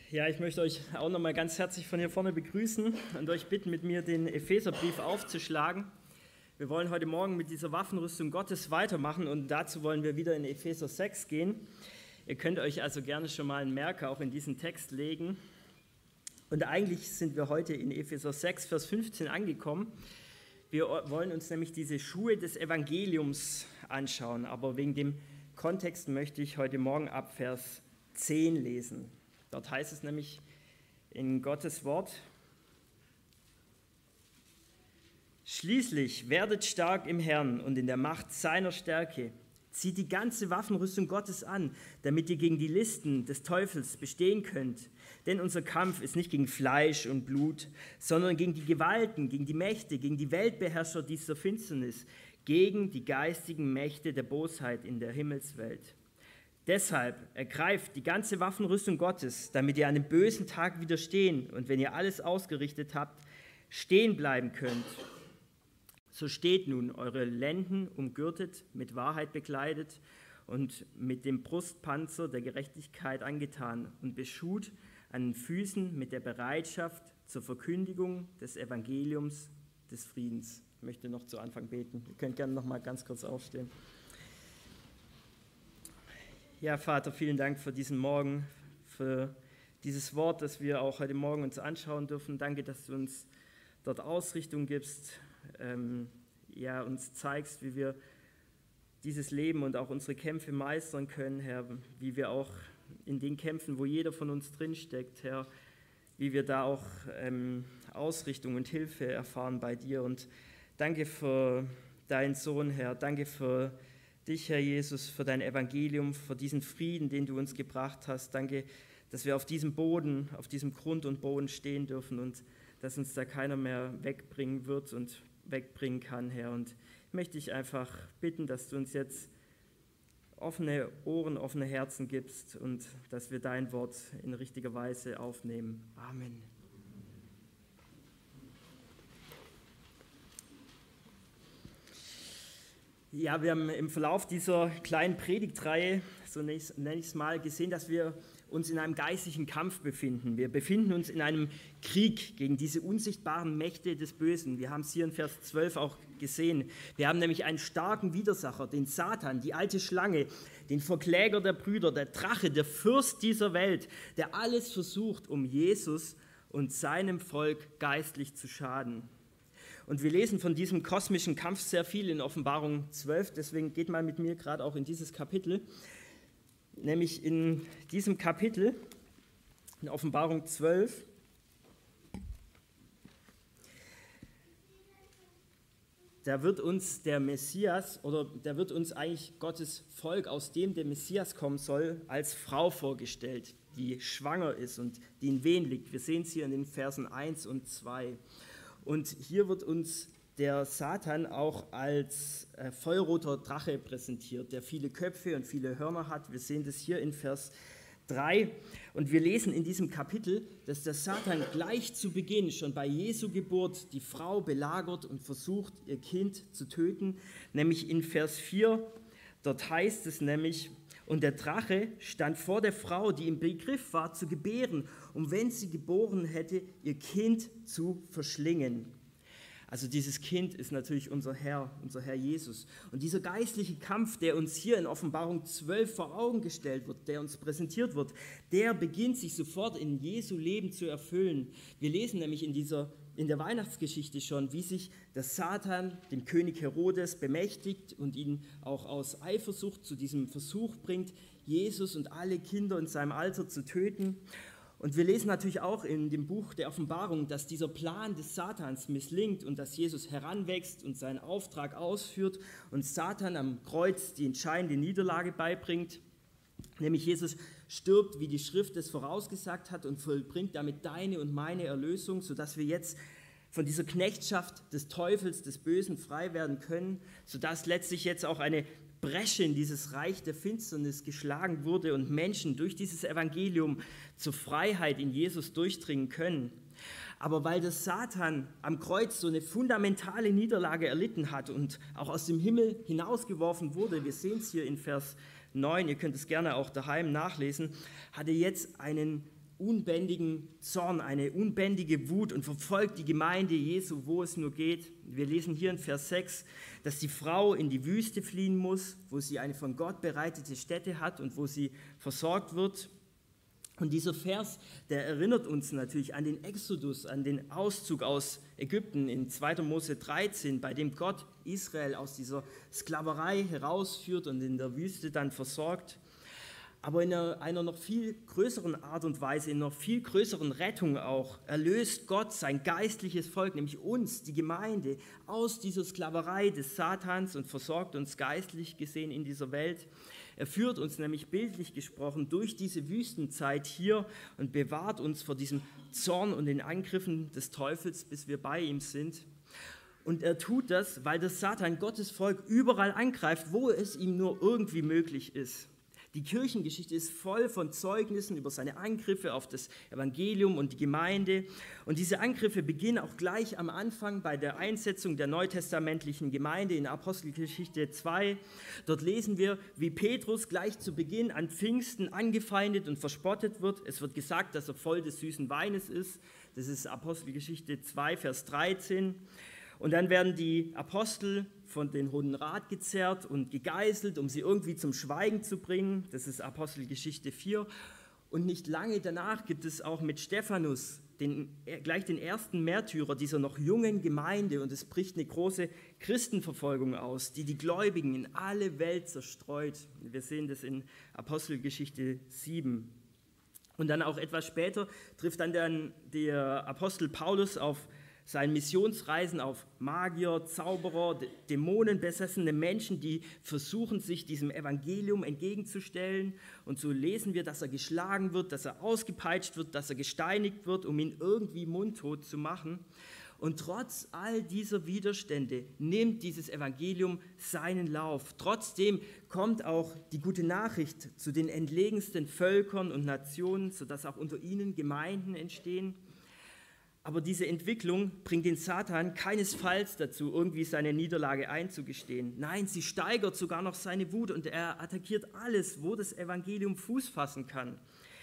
Ja, ich möchte euch auch nochmal ganz herzlich von hier vorne begrüßen und euch bitten, mit mir den Epheserbrief aufzuschlagen. Wir wollen heute Morgen mit dieser Waffenrüstung Gottes weitermachen und dazu wollen wir wieder in Epheser 6 gehen. Ihr könnt euch also gerne schon mal einen Merker auch in diesen Text legen. Und eigentlich sind wir heute in Epheser 6, Vers 15 angekommen. Wir wollen uns nämlich diese Schuhe des Evangeliums anschauen, aber wegen dem Kontext möchte ich heute Morgen ab Vers 10 lesen. Dort heißt es nämlich in Gottes Wort: Schließlich werdet stark im Herrn und in der Macht seiner Stärke. Zieht die ganze Waffenrüstung Gottes an, damit ihr gegen die Listen des Teufels bestehen könnt. Denn unser Kampf ist nicht gegen Fleisch und Blut, sondern gegen die Gewalten, gegen die Mächte, gegen die Weltbeherrscher dieser Finsternis, gegen die geistigen Mächte der Bosheit in der Himmelswelt. Deshalb ergreift die ganze Waffenrüstung Gottes, damit ihr an dem bösen Tag widerstehen und wenn ihr alles ausgerichtet habt, stehen bleiben könnt. So steht nun, eure Lenden umgürtet, mit Wahrheit bekleidet und mit dem Brustpanzer der Gerechtigkeit angetan und beschut an den Füßen mit der Bereitschaft zur Verkündigung des Evangeliums des Friedens. Ich möchte noch zu Anfang beten. Ihr könnt gerne noch mal ganz kurz aufstehen. Ja, Vater, vielen Dank für diesen Morgen, für dieses Wort, das wir auch heute Morgen uns anschauen dürfen. Danke, dass du uns dort Ausrichtung gibst, uns zeigst, wie wir dieses Leben und auch unsere Kämpfe meistern können, Herr, wie wir auch in den Kämpfen, wo jeder von uns drinsteckt, Herr, wie wir da auch Ausrichtung und Hilfe erfahren bei dir. Und danke für deinen Sohn, Herr, danke für dich, Herr Jesus, für dein Evangelium, für diesen Frieden, den du uns gebracht hast. Danke, dass wir auf diesem Boden, auf diesem Grund und Boden stehen dürfen und dass uns da keiner mehr wegbringen wird und wegbringen kann, Herr. Und ich möchte dich einfach bitten, dass du uns jetzt offene Ohren, offene Herzen gibst und dass wir dein Wort in richtiger Weise aufnehmen. Amen. Ja, wir haben im Verlauf dieser kleinen Predigtreihe, so nenne ich es mal, gesehen, dass wir uns in einem geistlichen Kampf befinden. Wir befinden uns in einem Krieg gegen diese unsichtbaren Mächte des Bösen. Wir haben es hier in Vers 12 auch gesehen. Wir haben nämlich einen starken Widersacher, den Satan, die alte Schlange, den Verkläger der Brüder, der Drache, der Fürst dieser Welt, der alles versucht, um Jesus und seinem Volk geistlich zu schaden. Und wir lesen von diesem kosmischen Kampf sehr viel in Offenbarung 12, deswegen geht mal mit mir gerade auch in dieses Kapitel. Nämlich in diesem Kapitel, in Offenbarung 12, da wird uns der Messias, oder da wird uns eigentlich Gottes Volk, aus dem der Messias kommen soll, als Frau vorgestellt, die schwanger ist und die in Wehen liegt. Wir sehen es hier in den Versen 1 und 2. Und hier wird uns der Satan auch als feuerroter Drache präsentiert, der viele Köpfe und viele Hörner hat. Wir sehen das hier in Vers 3. Und wir lesen in diesem Kapitel, dass der Satan gleich zu Beginn, schon bei Jesu Geburt, die Frau belagert und versucht, ihr Kind zu töten. Nämlich in Vers 4, dort heißt es nämlich: Und der Drache stand vor der Frau, die im Begriff war zu gebären, um, wenn sie geboren hätte, ihr Kind zu verschlingen. Also dieses Kind ist natürlich unser Herr Jesus. Und dieser geistliche Kampf, der uns hier in Offenbarung 12 vor Augen gestellt wird, der uns präsentiert wird, der beginnt sich sofort in Jesu Leben zu erfüllen. Wir lesen nämlich in der Weihnachtsgeschichte schon, wie sich der Satan dem König Herodes bemächtigt und ihn auch aus Eifersucht zu diesem Versuch bringt, Jesus und alle Kinder in seinem Alter zu töten. Und wir lesen natürlich auch in dem Buch der Offenbarung, dass dieser Plan des Satans misslingt und dass Jesus heranwächst und seinen Auftrag ausführt und Satan am Kreuz die entscheidende Niederlage beibringt. Nämlich Jesus stirbt, wie die Schrift es vorausgesagt hat, und vollbringt damit deine und meine Erlösung, sodass wir jetzt von dieser Knechtschaft des Teufels, des Bösen frei werden können, sodass letztlich jetzt auch eine Bresche in dieses Reich der Finsternis geschlagen wurde und Menschen durch dieses Evangelium zur Freiheit in Jesus durchdringen können. Aber weil der Satan am Kreuz so eine fundamentale Niederlage erlitten hat und auch aus dem Himmel hinausgeworfen wurde, wir sehen es hier in Vers 9, ihr könnt es gerne auch daheim nachlesen, hat er jetzt einen unbändigen Zorn, eine unbändige Wut und verfolgt die Gemeinde Jesu, wo es nur geht. Wir lesen hier in Vers 6, dass die Frau in die Wüste fliehen muss, wo sie eine von Gott bereitete Stätte hat und wo sie versorgt wird. Und dieser Vers, der erinnert uns natürlich an den Exodus, an den Auszug aus Ägypten in 2. Mose 13, bei dem Gott Israel aus dieser Sklaverei herausführt und in der Wüste dann versorgt. Aber in einer noch viel größeren Art und Weise, in einer viel größeren Rettung auch, erlöst Gott sein geistliches Volk, nämlich uns, die Gemeinde, aus dieser Sklaverei des Satans und versorgt uns geistlich gesehen in dieser Welt. Er führt uns nämlich bildlich gesprochen durch diese Wüstenzeit hier und bewahrt uns vor diesem Zorn und den Angriffen des Teufels, bis wir bei ihm sind. Und er tut das, weil der Satan Gottes Volk überall angreift, wo es ihm nur irgendwie möglich ist. Die Kirchengeschichte ist voll von Zeugnissen über seine Angriffe auf das Evangelium und die Gemeinde. Und diese Angriffe beginnen auch gleich am Anfang bei der Einsetzung der neutestamentlichen Gemeinde in Apostelgeschichte 2. Dort lesen wir, wie Petrus gleich zu Beginn an Pfingsten angefeindet und verspottet wird. Es wird gesagt, dass er voll des süßen Weines ist. Das ist Apostelgeschichte 2, Vers 13. Und dann werden die Apostel von den Hohen Rat gezerrt und gegeißelt, um sie irgendwie zum Schweigen zu bringen. Das ist Apostelgeschichte 4. Und nicht lange danach gibt es auch mit Stephanus gleich den ersten Märtyrer dieser noch jungen Gemeinde. Und es bricht eine große Christenverfolgung aus, die die Gläubigen in alle Welt zerstreut. Wir sehen das in Apostelgeschichte 7. Und dann auch etwas später trifft dann der Apostel Paulus auf seinen Missionsreisen auf Magier, Zauberer, dämonenbesessene Menschen, die versuchen, sich diesem Evangelium entgegenzustellen. Und so lesen wir, dass er geschlagen wird, dass er ausgepeitscht wird, dass er gesteinigt wird, um ihn irgendwie mundtot zu machen. Und trotz all dieser Widerstände nimmt dieses Evangelium seinen Lauf. Trotzdem kommt auch die gute Nachricht zu den entlegensten Völkern und Nationen, sodass auch unter ihnen Gemeinden entstehen. Aber diese Entwicklung bringt den Satan keinesfalls dazu, irgendwie seine Niederlage einzugestehen. Nein, sie steigert sogar noch seine Wut und er attackiert alles, wo das Evangelium Fuß fassen kann.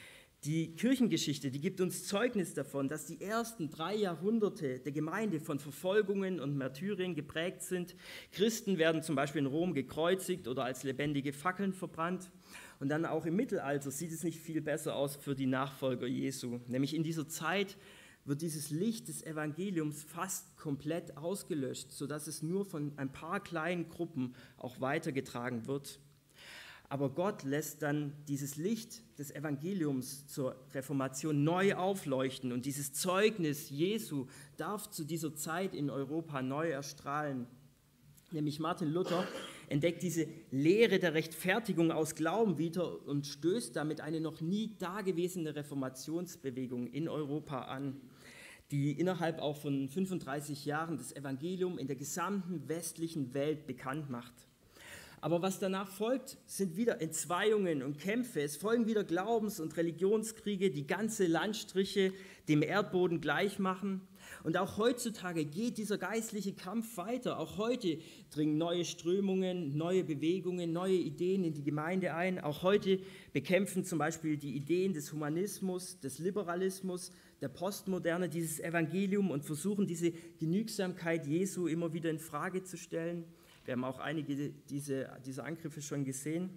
Die Kirchengeschichte, die gibt uns Zeugnis davon, dass die ersten 3 Jahrhunderte der Gemeinde von Verfolgungen und Märtyrien geprägt sind. Christen werden zum Beispiel in Rom gekreuzigt oder als lebendige Fackeln verbrannt. Und dann auch im Mittelalter sieht es nicht viel besser aus für die Nachfolger Jesu. Nämlich in dieser Zeit wird dieses Licht des Evangeliums fast komplett ausgelöscht, sodass es nur von ein paar kleinen Gruppen auch weitergetragen wird. Aber Gott lässt dann dieses Licht des Evangeliums zur Reformation neu aufleuchten und dieses Zeugnis Jesu darf zu dieser Zeit in Europa neu erstrahlen. Nämlich Martin Luther entdeckt diese Lehre der Rechtfertigung aus Glauben wieder und stößt damit eine noch nie dagewesene Reformationsbewegung in Europa an, die innerhalb auch von 35 Jahren das Evangelium in der gesamten westlichen Welt bekannt macht. Aber was danach folgt, sind wieder Entzweiungen und Kämpfe. Es folgen wieder Glaubens- und Religionskriege, die ganze Landstriche dem Erdboden gleich machen. Und auch heutzutage geht dieser geistliche Kampf weiter. Auch heute dringen neue Strömungen, neue Bewegungen, neue Ideen in die Gemeinde ein. Auch heute bekämpfen zum Beispiel die Ideen des Humanismus, des Liberalismus, der Postmoderne dieses Evangelium und versuchen, diese Genügsamkeit Jesu immer wieder in Frage zu stellen. Wir haben auch einige dieser Angriffe schon gesehen.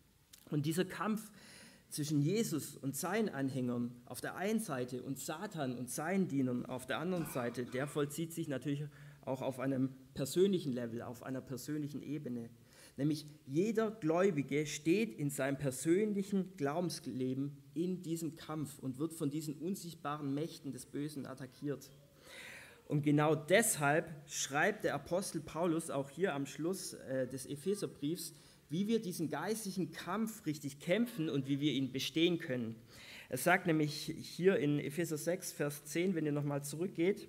Und dieser Kampf zwischen Jesus und seinen Anhängern auf der einen Seite und Satan und seinen Dienern auf der anderen Seite, der vollzieht sich natürlich auch auf einem persönlichen Level, auf einer persönlichen Ebene. Nämlich jeder Gläubige steht in seinem persönlichen Glaubensleben in diesem Kampf und wird von diesen unsichtbaren Mächten des Bösen attackiert. Und genau deshalb schreibt der Apostel Paulus auch hier am Schluss des Epheserbriefs, wie wir diesen geistlichen Kampf richtig kämpfen und wie wir ihn bestehen können. Er sagt nämlich hier in Epheser 6, Vers 10, wenn ihr nochmal zurückgeht,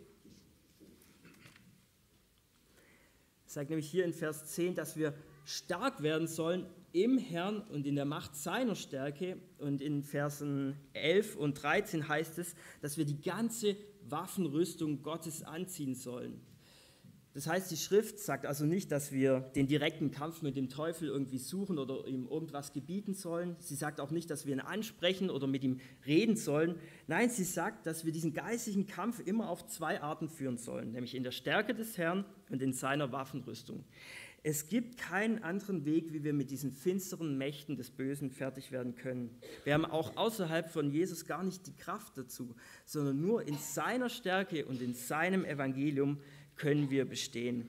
er sagt nämlich hier in Vers 10, dass wir stark werden sollen im Herrn und in der Macht seiner Stärke. Und in Versen 11 und 13 heißt es, dass wir die ganze Waffenrüstung Gottes anziehen sollen. Das heißt, die Schrift sagt also nicht, dass wir den direkten Kampf mit dem Teufel irgendwie suchen oder ihm irgendwas gebieten sollen. Sie sagt auch nicht, dass wir ihn ansprechen oder mit ihm reden sollen. Nein, sie sagt, dass wir diesen geistlichen Kampf immer auf zwei Arten führen sollen, nämlich in der Stärke des Herrn und in seiner Waffenrüstung. Es gibt keinen anderen Weg, wie wir mit diesen finsteren Mächten des Bösen fertig werden können. Wir haben auch außerhalb von Jesus gar nicht die Kraft dazu, sondern nur in seiner Stärke und in seinem Evangelium können wir bestehen.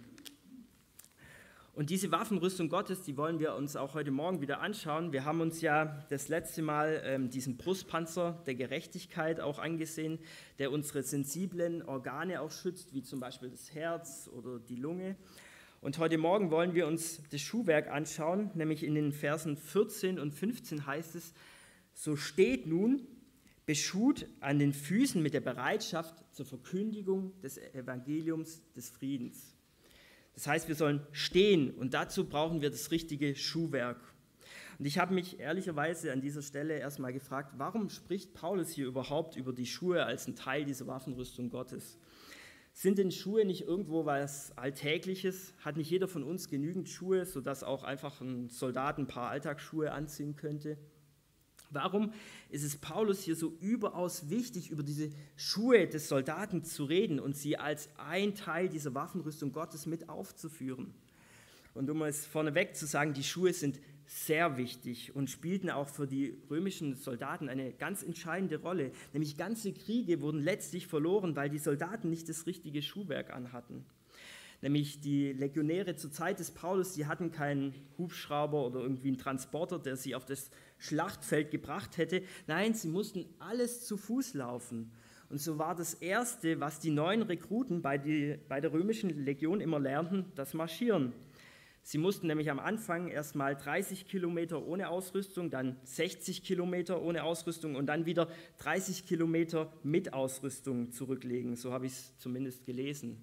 Und diese Waffenrüstung Gottes, die wollen wir uns auch heute Morgen wieder anschauen. Wir haben uns ja das letzte Mal diesen Brustpanzer der Gerechtigkeit auch angesehen, der unsere sensiblen Organe auch schützt, wie zum Beispiel das Herz oder die Lunge. Und heute Morgen wollen wir uns das Schuhwerk anschauen, nämlich in den Versen 14 und 15 heißt es: So steht nun beschut an den Füßen mit der Bereitschaft zur Verkündigung des Evangeliums des Friedens. Das heißt, wir sollen stehen und dazu brauchen wir das richtige Schuhwerk. Und ich habe mich ehrlicherweise an dieser Stelle erstmal gefragt, warum spricht Paulus hier überhaupt über die Schuhe als ein Teil dieser Waffenrüstung Gottes? Sind denn Schuhe nicht irgendwo was Alltägliches? Hat nicht jeder von uns genügend Schuhe, sodass auch einfach ein Soldat ein paar Alltagsschuhe anziehen könnte? Warum ist es Paulus hier so überaus wichtig, über diese Schuhe des Soldaten zu reden und sie als ein Teil dieser Waffenrüstung Gottes mit aufzuführen? Und um es vorneweg zu sagen, die Schuhe sind sehr wichtig und spielten auch für die römischen Soldaten eine ganz entscheidende Rolle. Nämlich ganze Kriege wurden letztlich verloren, weil die Soldaten nicht das richtige Schuhwerk anhatten. Nämlich die Legionäre zur Zeit des Paulus, die hatten keinen Hubschrauber oder irgendwie einen Transporter, der sie auf das Schlachtfeld gebracht hätte. Nein, sie mussten alles zu Fuß laufen. Und so war das Erste, was die neuen Rekruten bei der römischen Legion immer lernten, das Marschieren. Sie mussten nämlich am Anfang erst mal 30 Kilometer ohne Ausrüstung, dann 60 Kilometer ohne Ausrüstung und dann wieder 30 Kilometer mit Ausrüstung zurücklegen. So habe ich es zumindest gelesen.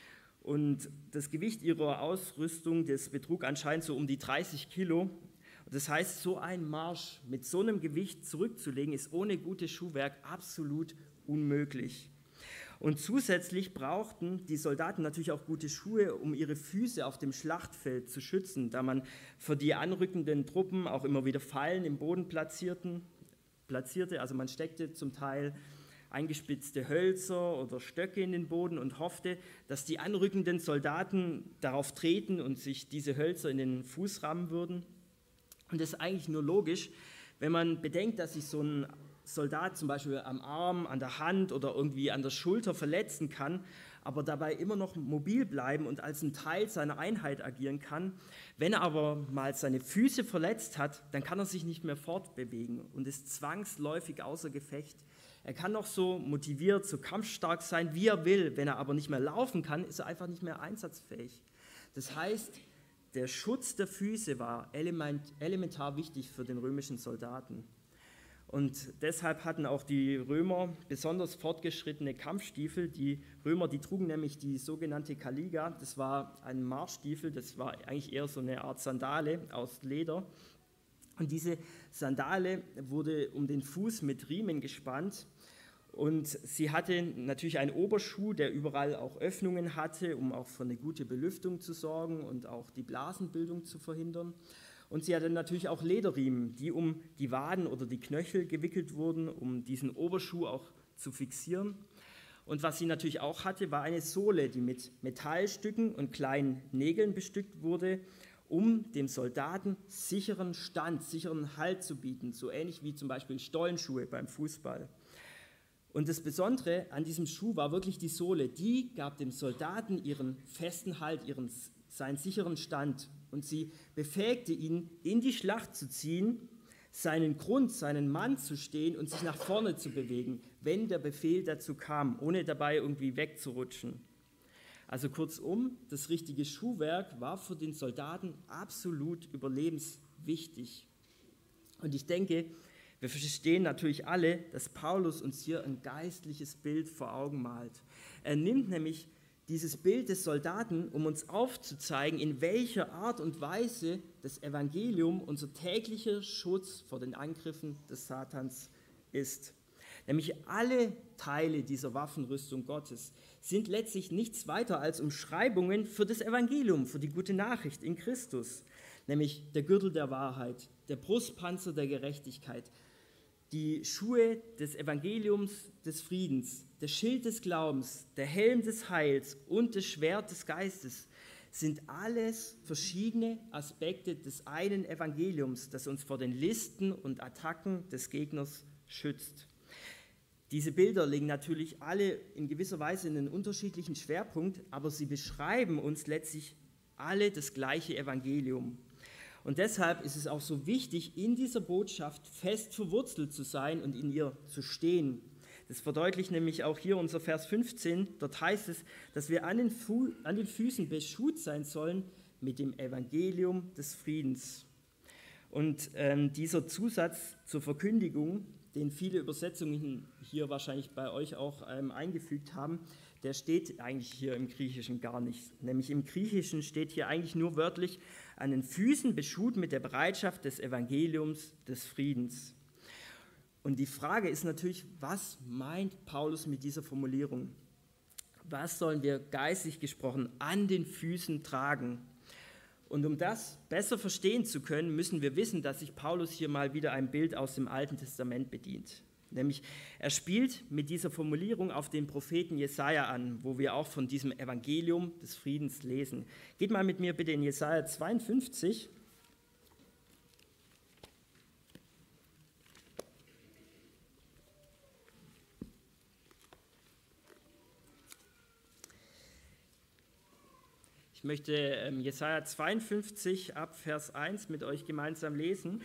Und das Gewicht ihrer Ausrüstung, das betrug anscheinend so um die 30 Kilo. Das heißt, so ein Marsch mit so einem Gewicht zurückzulegen, ist ohne gutes Schuhwerk absolut unmöglich. Und zusätzlich brauchten die Soldaten natürlich auch gute Schuhe, um ihre Füße auf dem Schlachtfeld zu schützen, da man für die anrückenden Truppen auch immer wieder Fallen im Boden platzierte. Also man steckte zum Teil eingespitzte Hölzer oder Stöcke in den Boden und hoffte, dass die anrückenden Soldaten darauf treten und sich diese Hölzer in den Fuß rammen würden. Und das ist eigentlich nur logisch, wenn man bedenkt, dass sich so ein Soldat zum Beispiel am Arm, an der Hand oder irgendwie an der Schulter verletzen kann, aber dabei immer noch mobil bleiben und als ein Teil seiner Einheit agieren kann. Wenn er aber mal seine Füße verletzt hat, dann kann er sich nicht mehr fortbewegen und ist zwangsläufig außer Gefecht. Er kann noch so motiviert, so kampfstark sein, wie er will. Wenn er aber nicht mehr laufen kann, ist er einfach nicht mehr einsatzfähig. Das heißt, der Schutz der Füße war elementar wichtig für den römischen Soldaten. Und deshalb hatten auch die Römer besonders fortgeschrittene Kampfstiefel. Die Römer, die trugen nämlich die sogenannte Caliga. Das war ein Marschstiefel, das war eigentlich eher so eine Art Sandale aus Leder. Und diese Sandale wurde um den Fuß mit Riemen gespannt. Und sie hatte natürlich einen Oberschuh, der überall auch Öffnungen hatte, um auch für eine gute Belüftung zu sorgen und auch die Blasenbildung zu verhindern. Und sie hatte natürlich auch Lederriemen, die um die Waden oder die Knöchel gewickelt wurden, um diesen Oberschuh auch zu fixieren. Und was sie natürlich auch hatte, war eine Sohle, die mit Metallstücken und kleinen Nägeln bestückt wurde, um dem Soldaten sicheren Stand, sicheren Halt zu bieten, so ähnlich wie zum Beispiel Stollenschuhe beim Fußball. Und das Besondere an diesem Schuh war wirklich die Sohle. Die gab dem Soldaten ihren festen Halt, seinen sicheren Stand. Und sie befähigte ihn, in die Schlacht zu ziehen, seinen Mann zu stehen und sich nach vorne zu bewegen, wenn der Befehl dazu kam, ohne dabei irgendwie wegzurutschen. Also kurzum, das richtige Schuhwerk war für den Soldaten absolut überlebenswichtig. Und ich denke, wir verstehen natürlich alle, dass Paulus uns hier ein geistliches Bild vor Augen malt. Er nimmt nämlich dieses Bild des Soldaten, um uns aufzuzeigen, in welcher Art und Weise das Evangelium unser täglicher Schutz vor den Angriffen des Satans ist. Nämlich alle Teile dieser Waffenrüstung Gottes sind letztlich nichts weiter als Umschreibungen für das Evangelium, für die gute Nachricht in Christus. Nämlich der Gürtel der Wahrheit, der Brustpanzer der Gerechtigkeit, die Schuhe des Evangeliums des Friedens, der Schild des Glaubens, der Helm des Heils und das Schwert des Geistes sind alles verschiedene Aspekte des einen Evangeliums, das uns vor den Listen und Attacken des Gegners schützt. Diese Bilder legen natürlich alle in gewisser Weise einen unterschiedlichen Schwerpunkt, aber sie beschreiben uns letztlich alle das gleiche Evangelium. Und deshalb ist es auch so wichtig, in dieser Botschaft fest verwurzelt zu sein und in ihr zu stehen. Das verdeutlicht nämlich auch hier unser Vers 15. Dort heißt es, dass wir an den Füßen beschut sein sollen mit dem Evangelium des Friedens. Und dieser Zusatz zur Verkündigung, den viele Übersetzungen hier wahrscheinlich bei euch auch eingefügt haben, der steht eigentlich hier im Griechischen gar nicht. Nämlich im Griechischen steht hier eigentlich nur wörtlich, an den Füßen beschut mit der Bereitschaft des Evangeliums des Friedens. Und die Frage ist natürlich, was meint Paulus mit dieser Formulierung? Was sollen wir geistlich gesprochen an den Füßen tragen? Und um das besser verstehen zu können, müssen wir wissen, dass sich Paulus hier mal wieder ein Bild aus dem Alten Testament bedient. Nämlich, er spielt mit dieser Formulierung auf den Propheten Jesaja an, wo wir auch von diesem Evangelium des Friedens lesen. Geht mal mit mir bitte in Jesaja 52. Ich möchte Jesaja 52 ab Vers 1 mit euch gemeinsam lesen.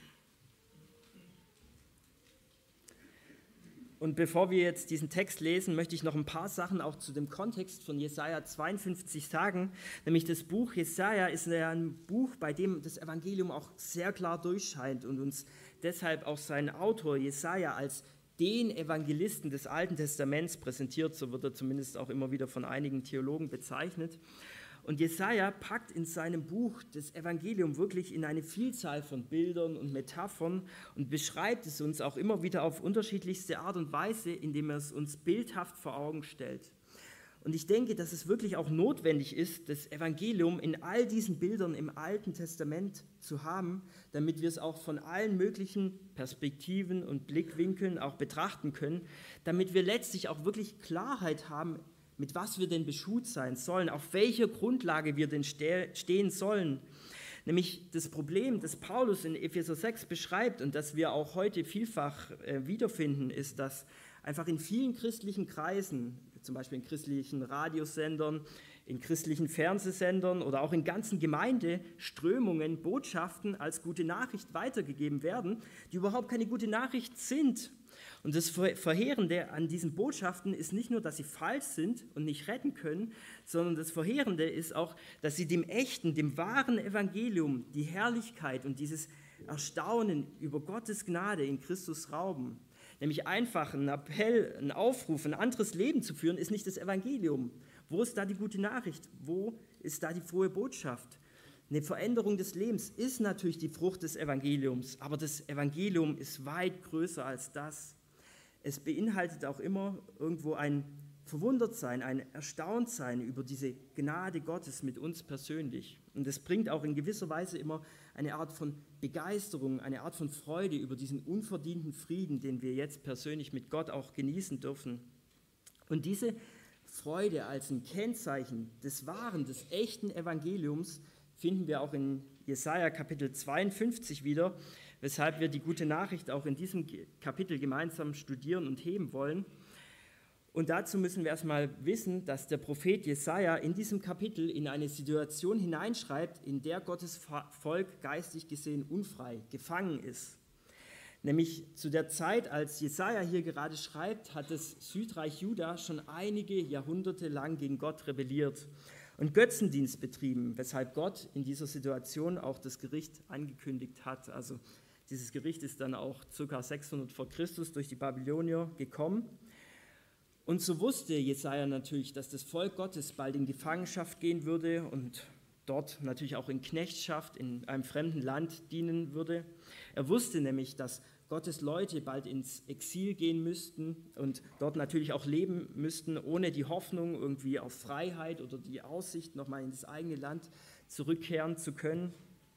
Und bevor wir jetzt diesen Text lesen, möchte ich noch ein paar Sachen auch zu dem Kontext von Jesaja 52 sagen. Nämlich das Buch Jesaja ist ja ein Buch, bei dem das Evangelium auch sehr klar durchscheint und uns deshalb auch sein Autor Jesaja als den Evangelisten des Alten Testaments präsentiert. So wird er zumindest auch immer wieder von einigen Theologen bezeichnet. Und Jesaja packt in seinem Buch das Evangelium wirklich in eine Vielzahl von Bildern und Metaphern und beschreibt es uns auch immer wieder auf unterschiedlichste Art und Weise, indem er es uns bildhaft vor Augen stellt. Und ich denke, dass es wirklich auch notwendig ist, das Evangelium in all diesen Bildern im Alten Testament zu haben, damit wir es auch von allen möglichen Perspektiven und Blickwinkeln auch betrachten können, damit wir letztlich auch wirklich Klarheit haben, mit was wir denn beschut sein sollen, auf welcher Grundlage wir denn stehen sollen. Nämlich das Problem, das Paulus in Epheser 6 beschreibt und das wir auch heute vielfach wiederfinden, ist, dass einfach in vielen christlichen Kreisen, zum Beispiel in christlichen Radiosendern, in christlichen Fernsehsendern oder auch in ganzen Gemeindeströmungen Botschaften als gute Nachricht weitergegeben werden, die überhaupt keine gute Nachricht sind. Und das Verheerende an diesen Botschaften ist nicht nur, dass sie falsch sind und nicht retten können, sondern das Verheerende ist auch, dass sie dem echten, dem wahren Evangelium die Herrlichkeit und dieses Erstaunen über Gottes Gnade in Christus rauben. Nämlich einfach ein Appell, ein Aufruf, ein anderes Leben zu führen, ist nicht das Evangelium. Wo ist da die gute Nachricht? Wo ist da die frohe Botschaft? Eine Veränderung des Lebens ist natürlich die Frucht des Evangeliums, aber das Evangelium ist weit größer als das. Es beinhaltet auch immer irgendwo ein Verwundertsein, ein Erstauntsein über diese Gnade Gottes mit uns persönlich. Und es bringt auch in gewisser Weise immer eine Art von Begeisterung, eine Art von Freude über diesen unverdienten Frieden, den wir jetzt persönlich mit Gott auch genießen dürfen. Und diese Freude als ein Kennzeichen des wahren, des echten Evangeliums finden wir auch in Jesaja Kapitel 52 wieder, weshalb wir die gute Nachricht auch in diesem Kapitel gemeinsam studieren und heben wollen. Und dazu müssen wir erstmal wissen, dass der Prophet Jesaja in diesem Kapitel in eine Situation hineinschreibt, in der Gottes Volk geistig gesehen unfrei, gefangen ist. Nämlich zu der Zeit, als Jesaja hier gerade schreibt, hat das Südreich Juda schon einige Jahrhunderte lang gegen Gott rebelliert und Götzendienst betrieben, weshalb Gott in dieser Situation auch das Gericht angekündigt hat. Also dieses Gericht ist dann auch ca. 600 vor Christus durch die Babylonier gekommen. Und so wusste Jesaja natürlich, dass das Volk Gottes bald in Gefangenschaft gehen würde und dort natürlich auch in Knechtschaft in einem fremden Land dienen würde. Er wusste nämlich, dass Gottes Leute bald ins Exil gehen müssten und dort natürlich auch leben müssten, ohne die Hoffnung irgendwie auf Freiheit oder die Aussicht, nochmal in das eigene Land zurückkehren zu können.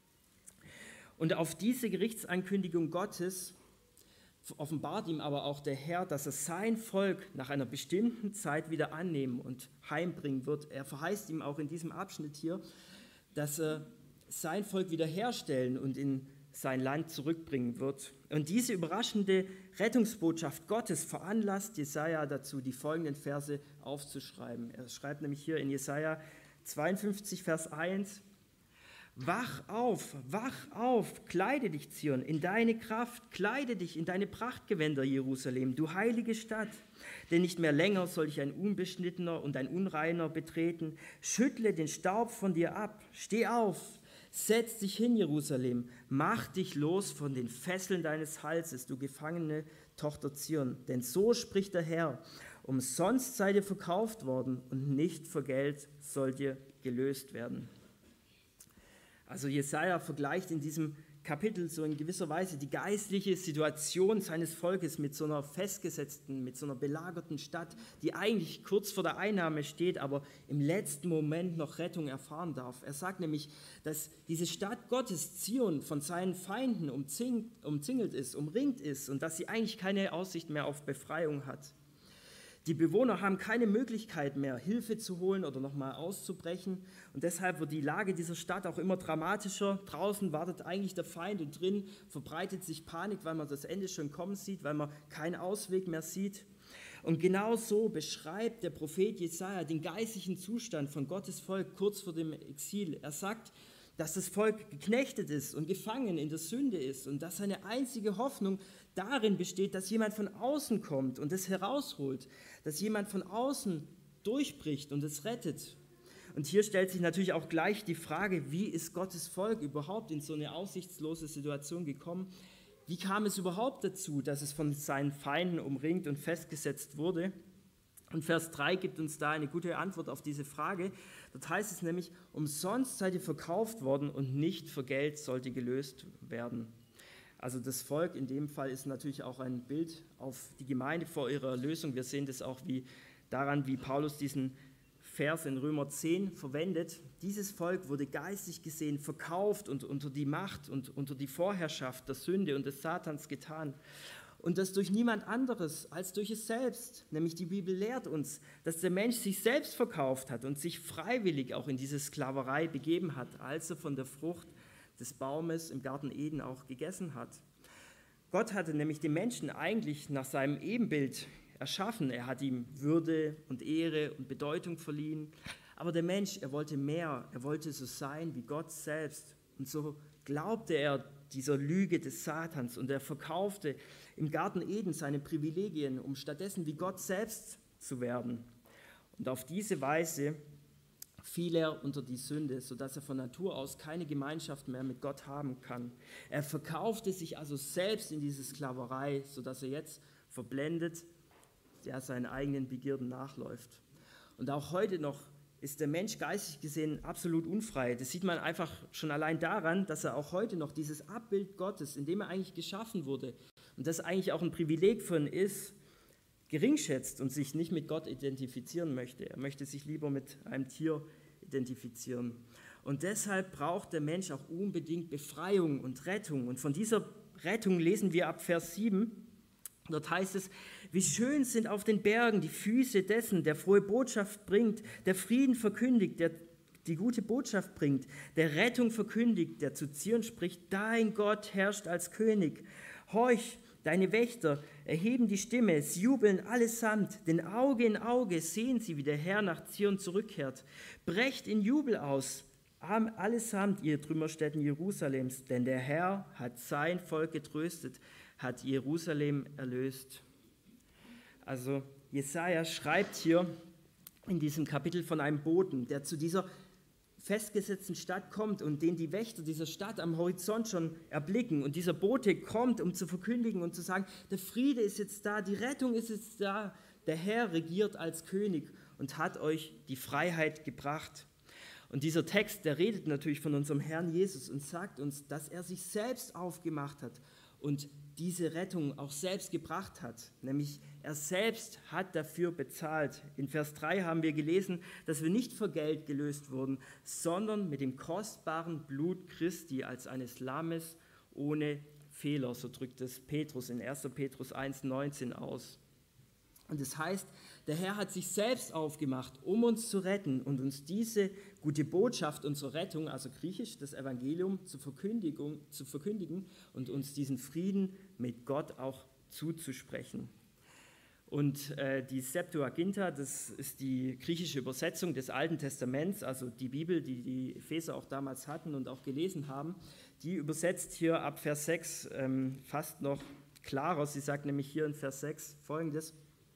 Und auf diese Gerichtsankündigung Gottes offenbart ihm aber auch der Herr, dass er sein Volk nach einer bestimmten Zeit wieder annehmen und heimbringen wird. Er verheißt ihm auch in diesem Abschnitt hier, dass er sein Volk wiederherstellen und in sein Land zurückbringen wird. Und diese überraschende Rettungsbotschaft Gottes veranlasst Jesaja dazu, die folgenden Verse aufzuschreiben. Er schreibt nämlich hier in Jesaja 52, Vers 1: Wach auf, kleide dich, Zion, in deine Kraft, kleide dich in deine Prachtgewänder, Jerusalem, du heilige Stadt. Denn nicht mehr länger soll dich ein Unbeschnittener und ein Unreiner betreten. Schüttle den Staub von dir ab, steh auf, setz dich hin, Jerusalem, mach dich los von den Fesseln deines Halses, du gefangene Tochter Zion. Denn so spricht der Herr: Umsonst seid ihr verkauft worden und nicht für Geld sollt ihr gelöst werden. Also Jesaja vergleicht in diesem Kapitel so in gewisser Weise die geistliche Situation seines Volkes mit so einer festgesetzten, mit so einer belagerten Stadt, die eigentlich kurz vor der Einnahme steht, aber im letzten Moment noch Rettung erfahren darf. Er sagt nämlich, dass diese Stadt Gottes, Zion, von seinen Feinden umzingelt ist, umringt ist und dass sie eigentlich keine Aussicht mehr auf Befreiung hat. Die Bewohner haben keine Möglichkeit mehr, Hilfe zu holen oder nochmal auszubrechen. Und deshalb wird die Lage dieser Stadt auch immer dramatischer. Draußen wartet eigentlich der Feind und drin verbreitet sich Panik, weil man das Ende schon kommen sieht, weil man keinen Ausweg mehr sieht. Und genau so beschreibt der Prophet Jesaja den geistlichen Zustand von Gottes Volk kurz vor dem Exil. Er sagt, dass das Volk geknechtet ist und gefangen in der Sünde ist und dass seine einzige Hoffnung darin besteht, dass jemand von außen kommt und es herausholt, dass jemand von außen durchbricht und es rettet. Und hier stellt sich natürlich auch gleich die Frage, wie ist Gottes Volk überhaupt in so eine aussichtslose Situation gekommen? Wie kam es überhaupt dazu, dass es von seinen Feinden umringt und festgesetzt wurde? Und Vers 3 gibt uns da eine gute Antwort auf diese Frage. Dort heißt es nämlich: Umsonst seid ihr verkauft worden und nicht für Geld sollt ihr gelöst werden. Also das Volk in dem Fall ist natürlich auch ein Bild auf die Gemeinde vor ihrer Erlösung. Wir sehen das auch daran, wie Paulus diesen Vers in Römer 10 verwendet. Dieses Volk wurde geistlich gesehen verkauft und unter die Macht und unter die Vorherrschaft der Sünde und des Satans getan. Und das durch niemand anderes als durch es selbst. Nämlich die Bibel lehrt uns, dass der Mensch sich selbst verkauft hat und sich freiwillig auch in diese Sklaverei begeben hat, als er von der Frucht des Baumes im Garten Eden auch gegessen hat. Gott hatte nämlich den Menschen eigentlich nach seinem Ebenbild erschaffen. Er hat ihm Würde und Ehre und Bedeutung verliehen. Aber der Mensch, er wollte mehr. Er wollte so sein wie Gott selbst. Und so glaubte er dieser Lüge des Satans und er verkaufte im Garten Eden seine Privilegien, um stattdessen wie Gott selbst zu werden. Und auf diese Weise fiel er unter die Sünde, sodass er von Natur aus keine Gemeinschaft mehr mit Gott haben kann. Er verkaufte sich also selbst in diese Sklaverei, sodass er jetzt verblendet, der seinen eigenen Begierden nachläuft. Und auch heute noch ist der Mensch geistig gesehen absolut unfrei. Das sieht man einfach schon allein daran, dass er auch heute noch dieses Abbild Gottes, in dem er eigentlich geschaffen wurde und das eigentlich auch ein Privileg für ihn ist, geringschätzt und sich nicht mit Gott identifizieren möchte. Er möchte sich lieber mit einem Tier identifizieren. Und deshalb braucht der Mensch auch unbedingt Befreiung und Rettung. Und von dieser Rettung lesen wir ab Vers 7. Dort heißt es: Wie schön sind auf den Bergen die Füße dessen, der frohe Botschaft bringt, der Frieden verkündigt, der die gute Botschaft bringt, der Rettung verkündigt, der zu Zion spricht: Dein Gott herrscht als König. Horch, deine Wächter erheben die Stimme, sie jubeln allesamt, denn Auge in Auge sehen sie, wie der Herr nach Zion zurückkehrt. Brecht in Jubel aus, allesamt ihr Trümmerstätten Jerusalems, denn der Herr hat sein Volk getröstet, hat Jerusalem erlöst. Also Jesaja schreibt hier in diesem Kapitel von einem Boten, der zu dieser festgesetzten Stadt kommt und den die Wächter dieser Stadt am Horizont schon erblicken. Und dieser Bote kommt, um zu verkündigen und zu sagen: Der Friede ist jetzt da, die Rettung ist jetzt da, der Herr regiert als König und hat euch die Freiheit gebracht. Und dieser Text, der redet natürlich von unserem Herrn Jesus und sagt uns, dass er sich selbst aufgemacht hat und diese Rettung auch selbst gebracht hat. Nämlich er selbst hat dafür bezahlt. In Vers 3 haben wir gelesen, dass wir nicht für Geld gelöst wurden, sondern mit dem kostbaren Blut Christi als eines Lammes ohne Fehler. So drückt es Petrus in 1. Petrus 1,19 aus. Und das heißt, der Herr hat sich selbst aufgemacht, um uns zu retten und uns diese gute Botschaft unserer Rettung, also griechisch das Evangelium, zu verkündigen und uns diesen Frieden mit Gott auch zuzusprechen. Und die Septuaginta, das ist die griechische Übersetzung des Alten Testaments, also die Bibel, die die Epheser auch damals hatten und auch gelesen haben, die übersetzt hier ab Vers 6 fast noch klarer. Sie sagt nämlich hier in Vers 6 Folgendes: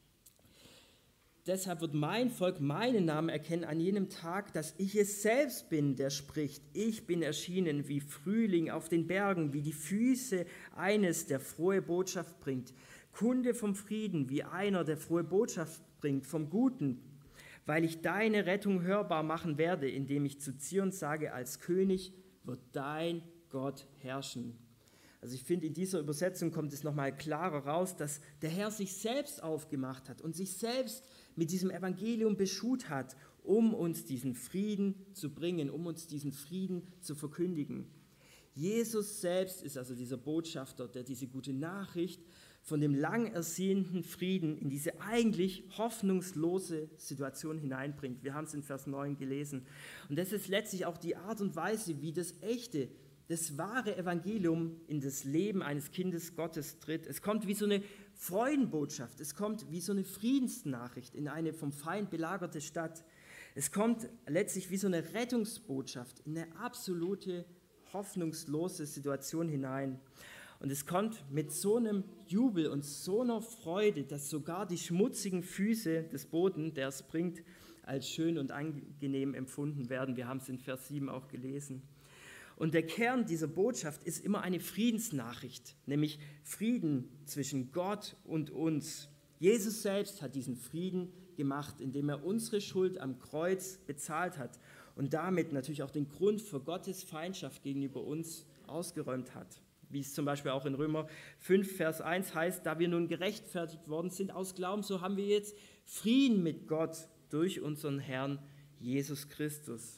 Deshalb wird mein Volk meinen Namen erkennen an jenem Tag, dass ich es selbst bin, der spricht. Ich bin erschienen wie Frühling auf den Bergen, wie die Füße eines, der frohe Botschaft bringt. Kunde vom Frieden, wie einer, der frohe Botschaft bringt, vom Guten, weil ich deine Rettung hörbar machen werde, indem ich zu Zion sage, als König wird dein Gott herrschen. Also ich finde, in dieser Übersetzung kommt es nochmal klarer raus, dass der Herr sich selbst aufgemacht hat und sich selbst mit diesem Evangelium beschut hat, um uns diesen Frieden zu bringen, um uns diesen Frieden zu verkündigen. Jesus selbst ist also dieser Botschafter, der diese gute Nachricht von dem lang ersehnten Frieden in diese eigentlich hoffnungslose Situation hineinbringt. Wir haben es in Vers 9 gelesen. Und das ist letztlich auch die Art und Weise, wie das echte, das wahre Evangelium in das Leben eines Kindes Gottes tritt. Es kommt wie so eine Freudenbotschaft, es kommt wie so eine Friedensnachricht in eine vom Feind belagerte Stadt. Es kommt letztlich wie so eine Rettungsbotschaft in eine absolute hoffnungslose Situation hinein. Und es kommt mit so einem Jubel und so einer Freude, dass sogar die schmutzigen Füße des Boten, der es bringt, als schön und angenehm empfunden werden. Wir haben es in Vers 7 auch gelesen. Und der Kern dieser Botschaft ist immer eine Friedensnachricht, nämlich Frieden zwischen Gott und uns. Jesus selbst hat diesen Frieden gemacht, indem er unsere Schuld am Kreuz bezahlt hat und damit natürlich auch den Grund für Gottes Feindschaft gegenüber uns ausgeräumt hat. Wie es zum Beispiel auch in Römer 5, Vers 1 heißt, da wir nun gerechtfertigt worden sind aus Glauben, so haben wir jetzt Frieden mit Gott durch unseren Herrn Jesus Christus.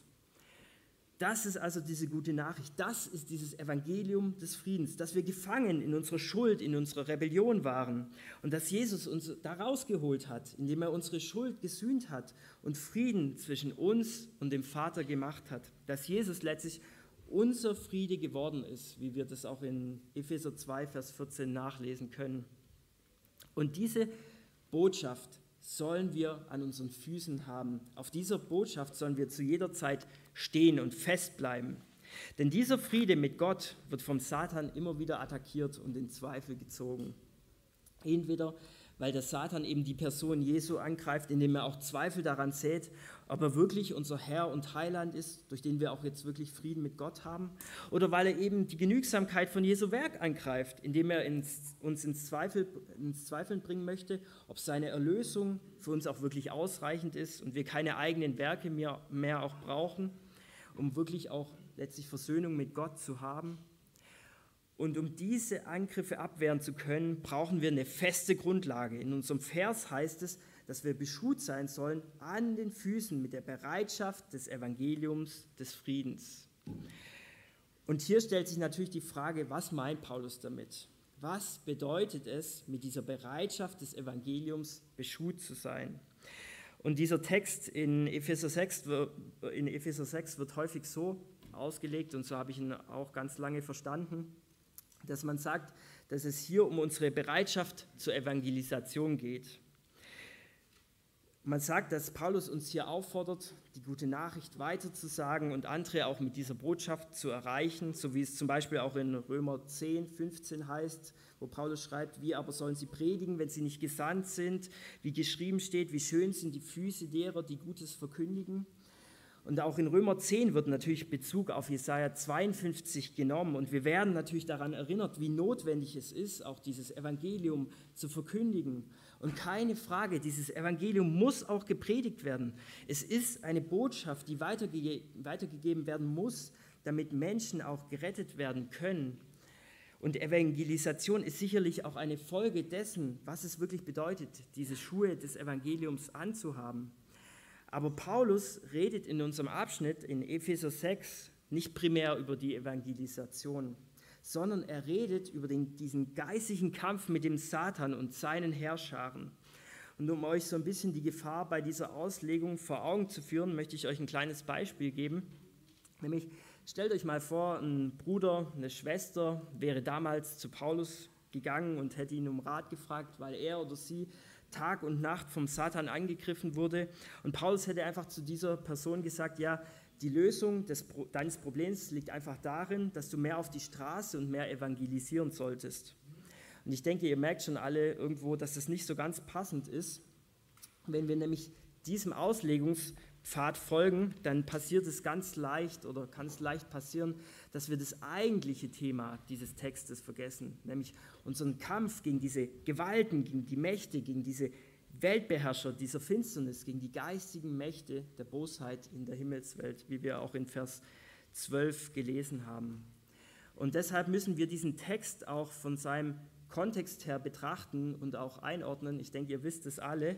Das ist also diese gute Nachricht, das ist dieses Evangelium des Friedens, dass wir gefangen in unserer Schuld, in unserer Rebellion waren und dass Jesus uns da rausgeholt hat, indem er unsere Schuld gesühnt hat und Frieden zwischen uns und dem Vater gemacht hat, dass Jesus letztlich unser Friede geworden ist, wie wir das auch in Epheser 2, Vers 14 nachlesen können. Und diese Botschaft sollen wir an unseren Füßen haben. Auf dieser Botschaft sollen wir zu jeder Zeit stehen und festbleiben. Denn dieser Friede mit Gott wird vom Satan immer wieder attackiert und in Zweifel gezogen. Entweder weil der Satan eben die Person Jesu angreift, indem er auch Zweifel daran sät, ob er wirklich unser Herr und Heiland ist, durch den wir auch jetzt wirklich Frieden mit Gott haben, oder weil er eben die Genügsamkeit von Jesu Werk angreift, indem er uns ins Zweifeln bringen möchte, ob seine Erlösung für uns auch wirklich ausreichend ist und wir keine eigenen Werke mehr auch brauchen, um wirklich auch letztlich Versöhnung mit Gott zu haben. Und um diese Angriffe abwehren zu können, brauchen wir eine feste Grundlage. In unserem Vers heißt es, dass wir beschut sein sollen an den Füßen mit der Bereitschaft des Evangeliums des Friedens. Und hier stellt sich natürlich die Frage, was meint Paulus damit? Was bedeutet es, mit dieser Bereitschaft des Evangeliums beschut zu sein? Und dieser Text in Epheser 6 wird häufig so ausgelegt, und so habe ich ihn auch ganz lange verstanden, dass man sagt, dass es hier um unsere Bereitschaft zur Evangelisation geht. Man sagt, dass Paulus uns hier auffordert, die gute Nachricht weiterzusagen und andere auch mit dieser Botschaft zu erreichen, so wie es zum Beispiel auch in Römer 10, 15 heißt, wo Paulus schreibt, wie aber sollen sie predigen, wenn sie nicht gesandt sind, wie geschrieben steht, wie schön sind die Füße derer, die Gutes verkündigen. Und auch in Römer 10 wird natürlich Bezug auf Jesaja 52 genommen. Und wir werden natürlich daran erinnert, wie notwendig es ist, auch dieses Evangelium zu verkündigen. Und keine Frage, dieses Evangelium muss auch gepredigt werden. Es ist eine Botschaft, die weitergegeben werden muss, damit Menschen auch gerettet werden können. Und Evangelisation ist sicherlich auch eine Folge dessen, was es wirklich bedeutet, diese Schuhe des Evangeliums anzuhaben. Aber Paulus redet in unserem Abschnitt in Epheser 6 nicht primär über die Evangelisation, sondern er redet über diesen geistigen Kampf mit dem Satan und seinen Heerscharen. Und um euch so ein bisschen die Gefahr bei dieser Auslegung vor Augen zu führen, möchte ich euch ein kleines Beispiel geben. Nämlich, stellt euch mal vor, ein Bruder, eine Schwester wäre damals zu Paulus gegangen und hätte ihn um Rat gefragt, weil er oder sie Tag und Nacht vom Satan angegriffen wurde. Und Paulus hätte einfach zu dieser Person gesagt, ja, die Lösung deines Problems liegt einfach darin, dass du mehr auf die Straße und mehr evangelisieren solltest. Und ich denke, ihr merkt schon alle irgendwo, dass das nicht so ganz passend ist. Wenn wir nämlich diesem Auslegungspfad folgen, dann passiert es ganz leicht oder kann es leicht passieren, dass wir das eigentliche Thema dieses Textes vergessen, nämlich unseren Kampf gegen diese Gewalten, gegen die Mächte, gegen diese Weltbeherrscher dieser Finsternis, gegen die geistigen Mächte der Bosheit in der Himmelswelt, wie wir auch in Vers 12 gelesen haben. Und deshalb müssen wir diesen Text auch von seinem Kontext her betrachten und auch einordnen. Ich denke, ihr wisst es alle.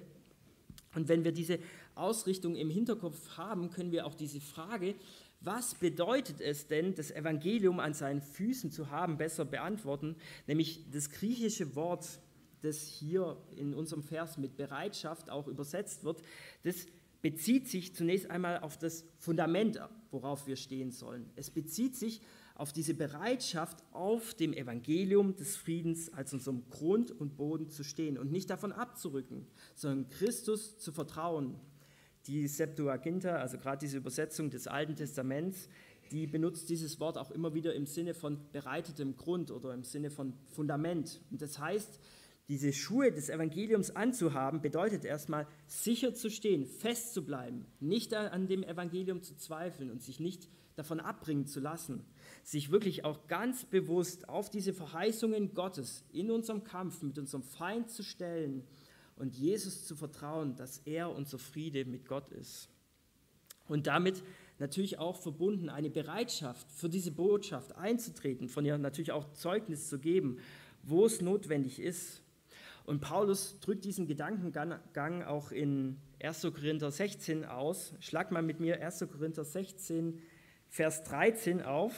Und wenn wir diese Ausrichtung im Hinterkopf haben, können wir auch diese Frage, was bedeutet es denn, das Evangelium an seinen Füßen zu haben, besser beantworten. Nämlich das griechische Wort, das hier in unserem Vers mit Bereitschaft auch übersetzt wird, das bezieht sich zunächst einmal auf das Fundament, worauf wir stehen sollen. Es bezieht sich auf diese Bereitschaft, auf dem Evangelium des Friedens als unserem Grund und Boden zu stehen und nicht davon abzurücken, sondern Christus zu vertrauen. Die Septuaginta, also gerade diese Übersetzung des Alten Testaments, die benutzt dieses Wort auch immer wieder im Sinne von bereitetem Grund oder im Sinne von Fundament. Und das heißt, diese Schuhe des Evangeliums anzuhaben, bedeutet erstmal sicher zu stehen, fest zu bleiben, nicht an dem Evangelium zu zweifeln und sich nicht davon abbringen zu lassen, sich wirklich auch ganz bewusst auf diese Verheißungen Gottes in unserem Kampf mit unserem Feind zu stellen und Jesus zu vertrauen, dass er unser Friede mit Gott ist. Und damit natürlich auch verbunden eine Bereitschaft für diese Botschaft einzutreten, von ihr natürlich auch Zeugnis zu geben, wo es notwendig ist. Und Paulus drückt diesen Gedankengang auch in 1. Korinther 16 aus. Schlag mal mit mir 1. Korinther 16, Vers 13 auf.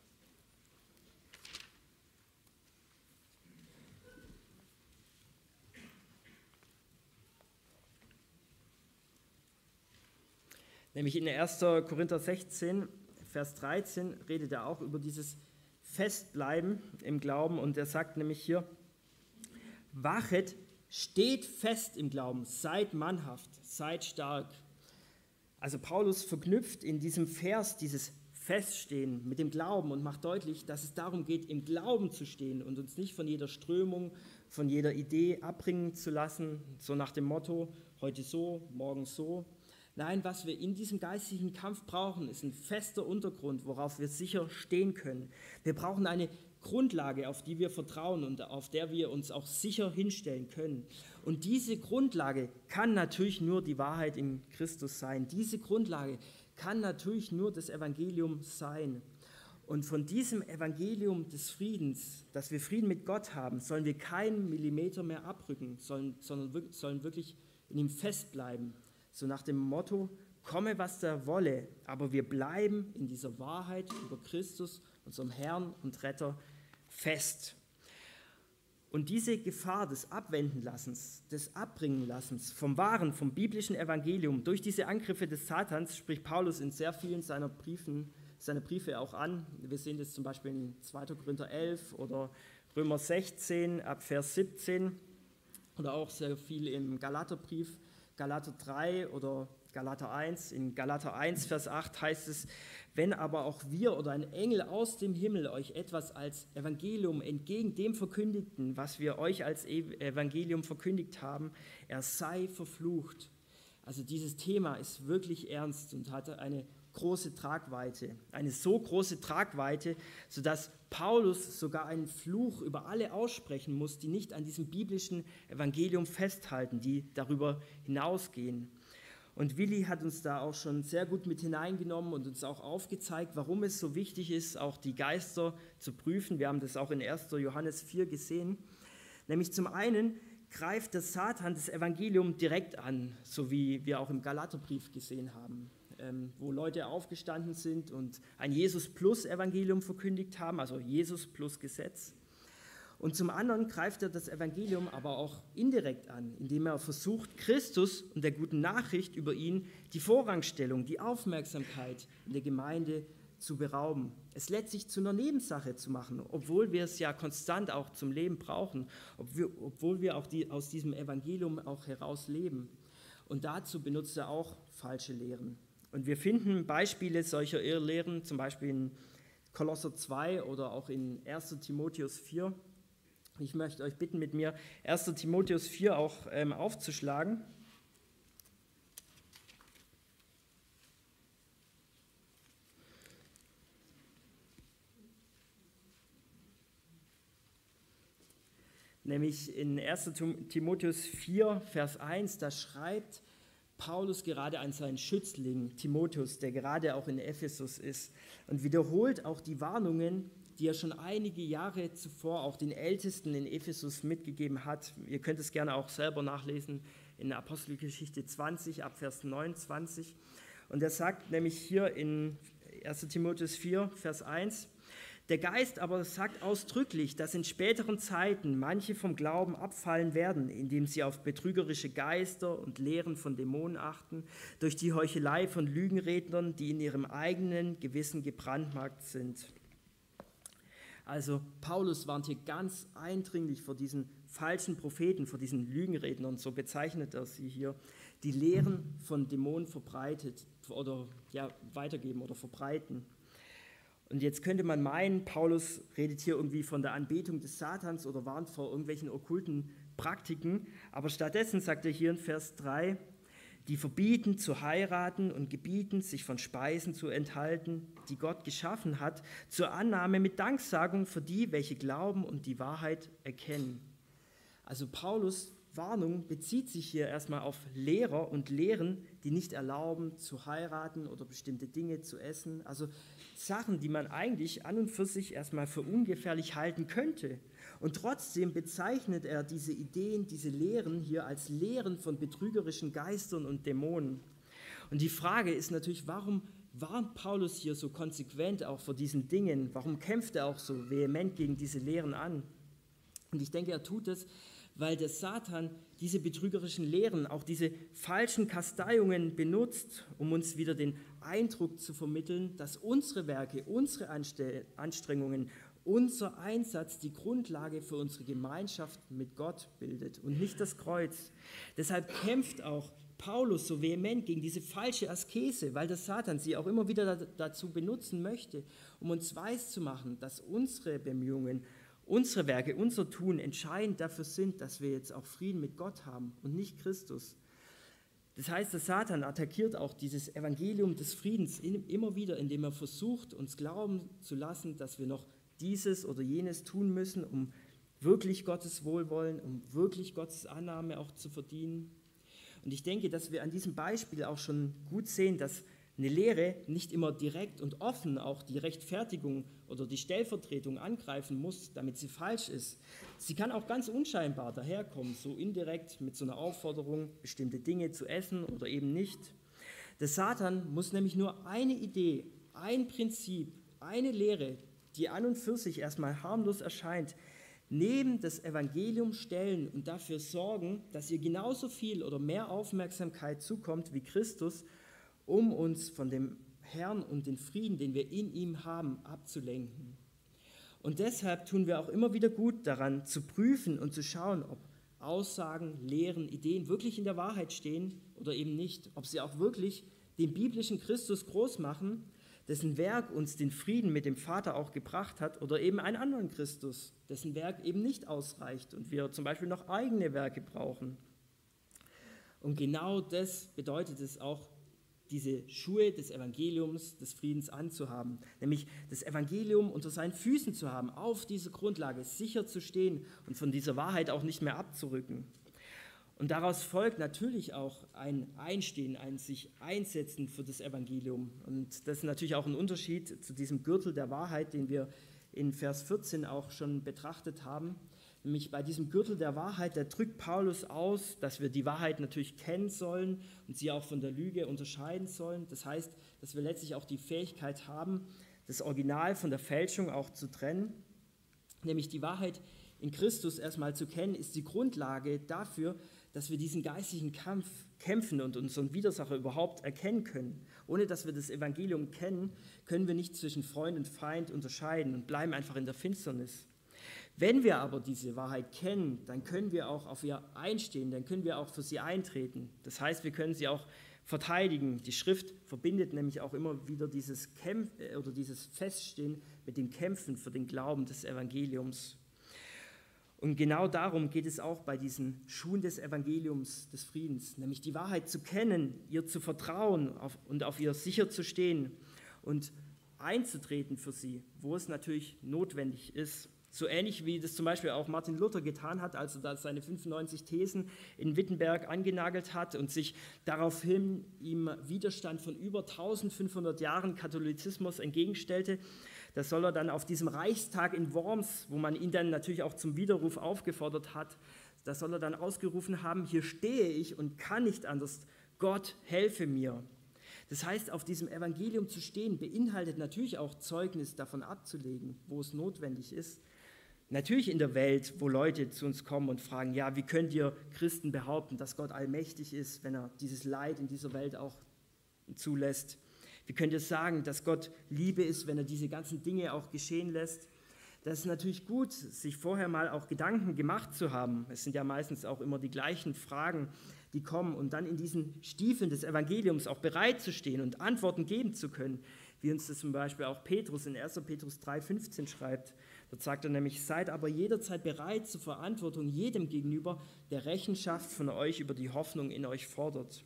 Nämlich in 1. Korinther 16, Vers 13 redet er auch über dieses Festbleiben im Glauben. Und er sagt nämlich hier, wachet, steht fest im Glauben, seid mannhaft, seid stark. Also Paulus verknüpft in diesem Vers dieses Feststehen mit dem Glauben und macht deutlich, dass es darum geht, im Glauben zu stehen und uns nicht von jeder Strömung, von jeder Idee abbringen zu lassen, so nach dem Motto, heute so, morgen so. Nein, was wir in diesem geistigen Kampf brauchen, ist ein fester Untergrund, worauf wir sicher stehen können. Wir brauchen eine Grundlage, auf die wir vertrauen und auf der wir uns auch sicher hinstellen können. Und diese Grundlage kann natürlich nur die Wahrheit in Christus sein. Diese Grundlage kann natürlich nur das Evangelium sein. Und von diesem Evangelium des Friedens, dass wir Frieden mit Gott haben, sollen wir keinen Millimeter mehr abrücken, sondern sollen wirklich in ihm festbleiben. So nach dem Motto, komme was da wolle, aber wir bleiben in dieser Wahrheit über Christus, unserem Herrn und Retter, fest. Und diese Gefahr des Abwendenlassens, des Abbringenlassens vom wahren, vom biblischen Evangelium durch diese Angriffe des Satans spricht Paulus in sehr vielen seiner Briefe auch an. Wir sehen das zum Beispiel in 2. Korinther 11 oder Römer 16 ab Vers 17 oder auch sehr viel im Galaterbrief, Galater 3 oder Galater 1. In Galater 1, Vers 8 heißt es, wenn aber auch wir oder ein Engel aus dem Himmel euch etwas als Evangelium entgegen dem verkündigten, was wir euch als Evangelium verkündigt haben, er sei verflucht. Also dieses Thema ist wirklich ernst und hatte eine große Tragweite. Eine so große Tragweite, sodass Paulus sogar einen Fluch über alle aussprechen muss, die nicht an diesem biblischen Evangelium festhalten, die darüber hinausgehen. Und Willi hat uns da auch schon sehr gut mit hineingenommen und uns auch aufgezeigt, warum es so wichtig ist, auch die Geister zu prüfen. Wir haben das auch in 1. Johannes 4 gesehen. Nämlich zum einen greift der Satan das Evangelium direkt an, so wie wir auch im Galaterbrief gesehen haben, wo Leute aufgestanden sind und ein Jesus-plus-Evangelium verkündigt haben, also Jesus plus Gesetz. Und zum anderen greift er das Evangelium aber auch indirekt an, indem er versucht, Christus und der guten Nachricht über ihn die Vorrangstellung, die Aufmerksamkeit in der Gemeinde zu berauben. Es letztlich zu einer Nebensache zu machen, obwohl wir es ja konstant auch zum Leben brauchen, obwohl wir auch aus diesem Evangelium auch heraus leben. Und dazu benutzt er auch falsche Lehren. Und wir finden Beispiele solcher Irrlehren, zum Beispiel in Kolosser 2 oder auch in 1. Timotheus 4. Ich möchte euch bitten, mit mir 1. Timotheus 4 auch aufzuschlagen. Nämlich in 1. Timotheus 4, Vers 1, da schreibt Paulus gerade an seinen Schützling Timotheus, der gerade auch in Ephesus ist, und wiederholt auch die Warnungen, die er schon einige Jahre zuvor auch den Ältesten in Ephesus mitgegeben hat. Ihr könnt es gerne auch selber nachlesen in Apostelgeschichte 20, ab Vers 29. Und er sagt nämlich hier in 1. Timotheus 4, Vers 1, der Geist aber sagt ausdrücklich, dass in späteren Zeiten manche vom Glauben abfallen werden, indem sie auf betrügerische Geister und Lehren von Dämonen achten, durch die Heuchelei von Lügenrednern, die in ihrem eigenen Gewissen gebrandmarkt sind. Also Paulus warnt hier ganz eindringlich vor diesen falschen Propheten, vor diesen Lügenrednern, so bezeichnet er sie hier, die Lehren von Dämonen verbreitet oder weitergeben oder verbreiten. Und jetzt könnte man meinen, Paulus redet hier irgendwie von der Anbetung des Satans oder warnt vor irgendwelchen okkulten Praktiken, aber stattdessen sagt er hier in Vers 3, die verbieten zu heiraten und gebieten, sich von Speisen zu enthalten, die Gott geschaffen hat, zur Annahme mit Danksagung für die, welche glauben und die Wahrheit erkennen. Also Paulus' Warnung bezieht sich hier erstmal auf Lehrer und Lehren, die nicht erlauben, zu heiraten oder bestimmte Dinge zu essen. Also Sachen, die man eigentlich an und für sich erstmal für ungefährlich halten könnte. Und trotzdem bezeichnet er diese Ideen, diese Lehren hier als Lehren von betrügerischen Geistern und Dämonen. Und die Frage ist natürlich, warum warnt Paulus hier so konsequent auch vor diesen Dingen? Warum kämpft er auch so vehement gegen diese Lehren an? Und ich denke, er tut es, weil der Satan diese betrügerischen Lehren, auch diese falschen Kasteiungen benutzt, um uns wieder den Eindruck zu vermitteln, dass unsere Werke, unsere Anstrengungen, unser Einsatz die Grundlage für unsere Gemeinschaft mit Gott bildet und nicht das Kreuz. Deshalb kämpft auch Paulus so vehement gegen diese falsche Askese, weil der Satan sie auch immer wieder dazu benutzen möchte, um uns weiszumachen, dass unsere Bemühungen, unsere Werke, unser Tun entscheidend dafür sind, dass wir jetzt auch Frieden mit Gott haben und nicht Christus. Das heißt, der Satan attackiert auch dieses Evangelium des Friedens immer wieder, indem er versucht, uns glauben zu lassen, dass wir noch dieses oder jenes tun müssen, um wirklich Gottes Wohlwollen, um wirklich Gottes Annahme auch zu verdienen. Und ich denke, dass wir an diesem Beispiel auch schon gut sehen, dass eine Lehre nicht immer direkt und offen auch die Rechtfertigung oder die Stellvertretung angreifen muss, damit sie falsch ist. Sie kann auch ganz unscheinbar daherkommen, so indirekt mit so einer Aufforderung, bestimmte Dinge zu essen oder eben nicht. Der Satan muss nämlich nur eine Idee, ein Prinzip, eine Lehre, die an und für sich erstmal harmlos erscheint, neben das Evangelium stellen und dafür sorgen, dass ihr genauso viel oder mehr Aufmerksamkeit zukommt wie Christus, um uns von dem Herrn und den Frieden, den wir in ihm haben, abzulenken. Und deshalb tun wir auch immer wieder gut daran, zu prüfen und zu schauen, ob Aussagen, Lehren, Ideen wirklich in der Wahrheit stehen oder eben nicht, ob sie auch wirklich den biblischen Christus groß machen, dessen Werk uns den Frieden mit dem Vater auch gebracht hat, oder eben einen anderen Christus, dessen Werk eben nicht ausreicht und wir zum Beispiel noch eigene Werke brauchen. Und genau das bedeutet es auch, diese Schuhe des Evangeliums, des Friedens anzuhaben, nämlich das Evangelium unter seinen Füßen zu haben, auf dieser Grundlage sicher zu stehen und von dieser Wahrheit auch nicht mehr abzurücken. Und daraus folgt natürlich auch ein Einstehen, ein sich einsetzen für das Evangelium. Und das ist natürlich auch ein Unterschied zu diesem Gürtel der Wahrheit, den wir in Vers 14 auch schon betrachtet haben. Nämlich bei diesem Gürtel der Wahrheit, da drückt Paulus aus, dass wir die Wahrheit natürlich kennen sollen und sie auch von der Lüge unterscheiden sollen. Das heißt, dass wir letztlich auch die Fähigkeit haben, das Original von der Fälschung auch zu trennen. Nämlich die Wahrheit in Christus erstmal zu kennen, ist die Grundlage dafür, dass wir diesen geistlichen Kampf kämpfen und unseren Widersacher überhaupt erkennen können. Ohne dass wir das Evangelium kennen, können wir nicht zwischen Freund und Feind unterscheiden und bleiben einfach in der Finsternis. Wenn wir aber diese Wahrheit kennen, dann können wir auch auf ihr einstehen, dann können wir auch für sie eintreten. Das heißt, wir können sie auch verteidigen. Die Schrift verbindet nämlich auch immer wieder dieses Feststehen mit dem Kämpfen für den Glauben des Evangeliums. Und genau darum geht es auch bei diesen Schuhen des Evangeliums des Friedens, nämlich die Wahrheit zu kennen, ihr zu vertrauen und auf ihr sicher zu stehen und einzutreten für sie, wo es natürlich notwendig ist. So ähnlich wie das zum Beispiel auch Martin Luther getan hat, als er da seine 95 Thesen in Wittenberg angenagelt hat und sich daraufhin ihm Widerstand von über 1500 Jahren Katholizismus entgegenstellte. Das soll er dann auf diesem Reichstag in Worms, wo man ihn dann natürlich auch zum Widerruf aufgefordert hat, da soll er dann ausgerufen haben, hier stehe ich und kann nicht anders, Gott helfe mir. Das heißt, auf diesem Evangelium zu stehen, beinhaltet natürlich auch Zeugnis davon abzulegen, wo es notwendig ist. Natürlich in der Welt, wo Leute zu uns kommen und fragen, ja, wie könnt ihr Christen behaupten, dass Gott allmächtig ist, wenn er dieses Leid in dieser Welt auch zulässt? Wie könnt ihr sagen, dass Gott Liebe ist, wenn er diese ganzen Dinge auch geschehen lässt? Das ist natürlich gut, sich vorher mal auch Gedanken gemacht zu haben. Es sind ja meistens auch immer die gleichen Fragen, die kommen, und dann in diesen Stiefeln des Evangeliums auch bereit zu stehen und Antworten geben zu können, wie uns das zum Beispiel auch Petrus in 1. Petrus 3,15 schreibt. Dort sagt er nämlich, seid aber jederzeit bereit zur Verantwortung jedem gegenüber, der Rechenschaft von euch über die Hoffnung in euch fordert.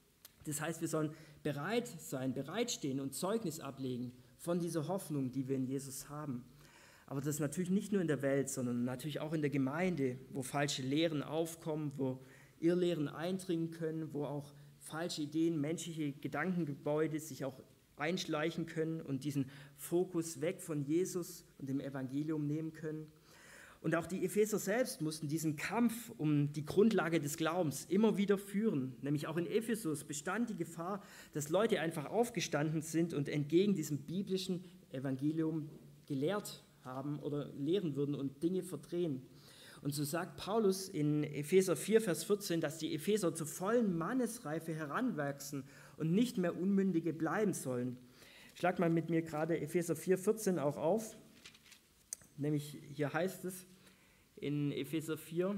Das heißt, wir sollen bereit sein, bereitstehen und Zeugnis ablegen von dieser Hoffnung, die wir in Jesus haben. Aber das ist natürlich nicht nur in der Welt, sondern natürlich auch in der Gemeinde, wo falsche Lehren aufkommen, wo Irrlehren eindringen können, wo auch falsche Ideen, menschliche Gedankengebäude sich auch einschleichen können und diesen Fokus weg von Jesus und dem Evangelium nehmen können. Und auch die Epheser selbst mussten diesen Kampf um die Grundlage des Glaubens immer wieder führen. Nämlich auch in Ephesus bestand die Gefahr, dass Leute einfach aufgestanden sind und entgegen diesem biblischen Evangelium gelehrt haben oder lehren würden und Dinge verdrehen. Und so sagt Paulus in Epheser 4, Vers 14, dass die Epheser zur vollen Mannesreife heranwachsen und nicht mehr Unmündige bleiben sollen. Schlag mal mit mir gerade Epheser 4, 14 auch auf. Nämlich hier heißt es in Epheser 4,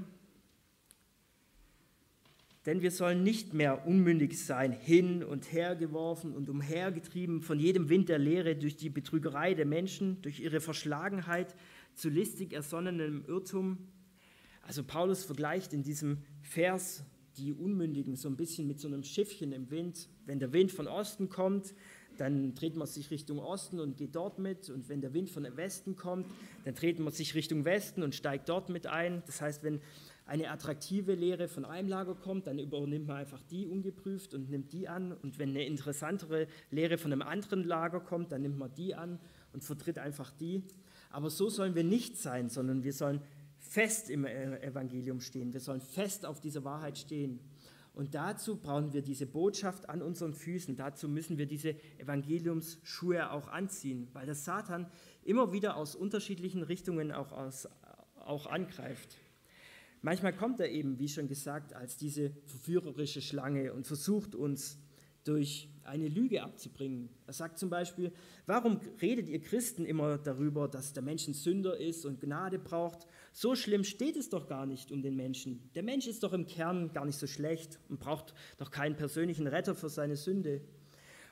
denn wir sollen nicht mehr unmündig sein, hin und her geworfen und umhergetrieben von jedem Wind der Lehre durch die Betrügerei der Menschen, durch ihre Verschlagenheit zu listig ersonnenem Irrtum. Also Paulus vergleicht in diesem Vers die Unmündigen so ein bisschen mit so einem Schiffchen im Wind. Wenn der Wind von Osten kommt, dann dreht man sich Richtung Osten und geht dort mit. Und wenn der Wind von Westen kommt, dann dreht man sich Richtung Westen und steigt dort mit ein. Das heißt, wenn eine attraktive Lehre von einem Lager kommt, dann übernimmt man einfach die ungeprüft und nimmt die an. Und wenn eine interessantere Lehre von einem anderen Lager kommt, dann nimmt man die an und vertritt einfach die. Aber so sollen wir nicht sein, sondern wir sollen fest im Evangelium stehen. Wir sollen fest auf dieser Wahrheit stehen. Und dazu brauchen wir diese Botschaft an unseren Füßen. Dazu müssen wir diese Evangeliumsschuhe auch anziehen, weil der Satan immer wieder aus unterschiedlichen Richtungen auch angreift. Manchmal kommt er eben, wie schon gesagt, als diese verführerische Schlange und versucht uns durch eine Lüge abzubringen. Er sagt zum Beispiel, warum redet ihr Christen immer darüber, dass der Mensch ein Sünder ist und Gnade braucht? So schlimm steht es doch gar nicht um den Menschen. Der Mensch ist doch im Kern gar nicht so schlecht und braucht doch keinen persönlichen Retter für seine Sünde.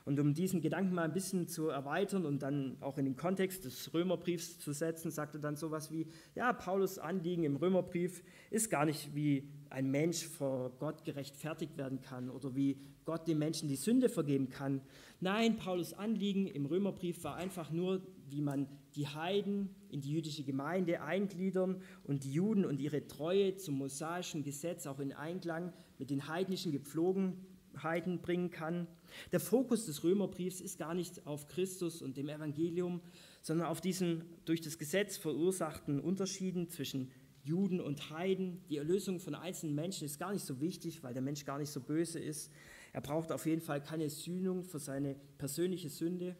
Und um diesen Gedanken mal ein bisschen zu erweitern und dann auch in den Kontext des Römerbriefs zu setzen, sagt er dann sowas wie, ja, Paulus' Anliegen im Römerbrief ist gar nicht, wie ein Mensch vor Gott gerechtfertigt werden kann oder wie Gott dem Menschen die Sünde vergeben kann. Nein, Paulus' Anliegen im Römerbrief war einfach nur, wie man die Heiden in die jüdische Gemeinde eingliedern und die Juden und ihre Treue zum mosaischen Gesetz auch in Einklang mit den heidnischen Gepflogenheiten bringen kann. Der Fokus des Römerbriefs ist gar nicht auf Christus und dem Evangelium, sondern auf diesen durch das Gesetz verursachten Unterschieden zwischen Juden und Heiden. Die Erlösung von einzelnen Menschen ist gar nicht so wichtig, weil der Mensch gar nicht so böse ist. Er braucht auf jeden Fall keine Sühnung für seine persönliche Sünde.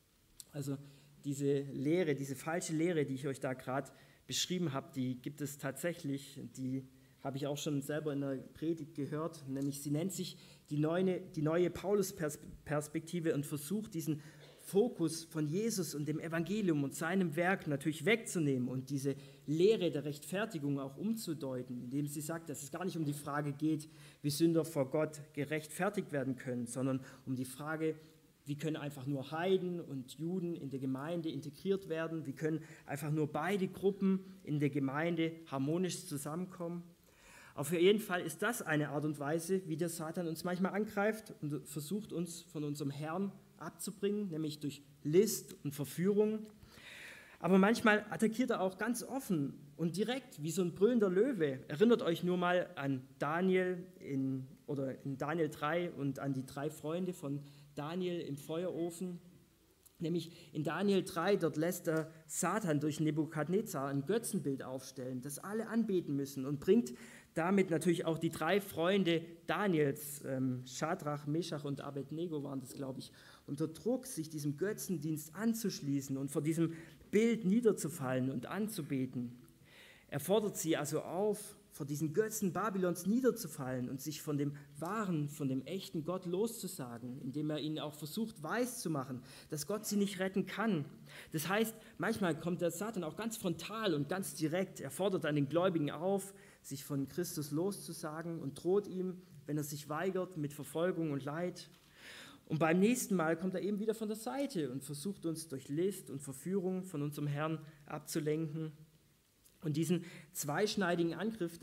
Also diese Lehre, diese falsche Lehre, die ich euch da gerade beschrieben habe, die gibt es tatsächlich. Die habe ich auch schon selber in der Predigt gehört. Nämlich sie nennt sich die neue Paulus-Perspektive und versucht diesen Fokus von Jesus und dem Evangelium und seinem Werk natürlich wegzunehmen und diese Lehre der Rechtfertigung auch umzudeuten, indem sie sagt, dass es gar nicht um die Frage geht, wie Sünder vor Gott gerechtfertigt werden können, sondern um die Frage, wie können einfach nur Heiden und Juden in der Gemeinde integriert werden, wie können einfach nur beide Gruppen in der Gemeinde harmonisch zusammenkommen. Auf jeden Fall ist das eine Art und Weise, wie der Satan uns manchmal angreift und versucht, uns von unserem Herrn abzubringen, nämlich durch List und Verführung. Aber manchmal attackiert er auch ganz offen und direkt, wie so ein brüllender Löwe. Erinnert euch nur mal an Daniel in Daniel 3 und an die 3 Freunde von Daniel im Feuerofen. Nämlich in Daniel 3, dort lässt der Satan durch Nebukadnezar ein Götzenbild aufstellen, das alle anbeten müssen und bringt damit natürlich auch die 3 Freunde Daniels, Schadrach, Meschach und Abednego waren das, glaube ich, unter Druck, sich diesem Götzendienst anzuschließen und vor diesem Bild niederzufallen und anzubeten. Er fordert sie also auf, vor diesen Götzen Babylons niederzufallen und sich von dem wahren, von dem echten Gott loszusagen, indem er ihnen auch versucht, weiszumachen, dass Gott sie nicht retten kann. Das heißt, manchmal kommt der Satan auch ganz frontal und ganz direkt. Er fordert an den Gläubigen auf, sich von Christus loszusagen und droht ihm, wenn er sich weigert, mit Verfolgung und Leid. Und beim nächsten Mal kommt er eben wieder von der Seite und versucht uns durch List und Verführung von unserem Herrn abzulenken. Und diesen zweischneidigen Angriff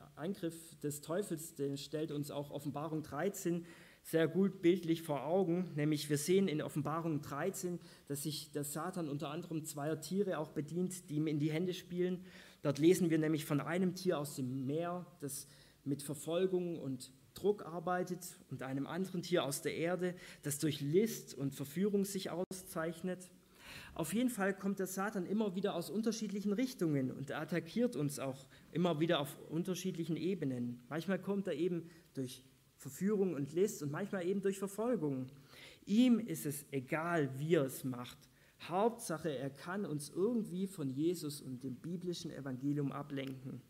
des Teufels, den stellt uns auch Offenbarung 13 sehr gut bildlich vor Augen. Nämlich wir sehen in Offenbarung 13, dass sich der Satan unter anderem 2 Tiere auch bedient, die ihm in die Hände spielen. Dort lesen wir nämlich von einem Tier aus dem Meer, das mit Verfolgung und Druck arbeitet, und einem anderen Tier aus der Erde, das durch List und Verführung sich auszeichnet. Auf jeden Fall kommt der Satan immer wieder aus unterschiedlichen Richtungen und er attackiert uns auch immer wieder auf unterschiedlichen Ebenen. Manchmal kommt er eben durch Verführung und List und manchmal eben durch Verfolgung. Ihm ist es egal, wie er es macht. Hauptsache, er kann uns irgendwie von Jesus und dem biblischen Evangelium ablenken.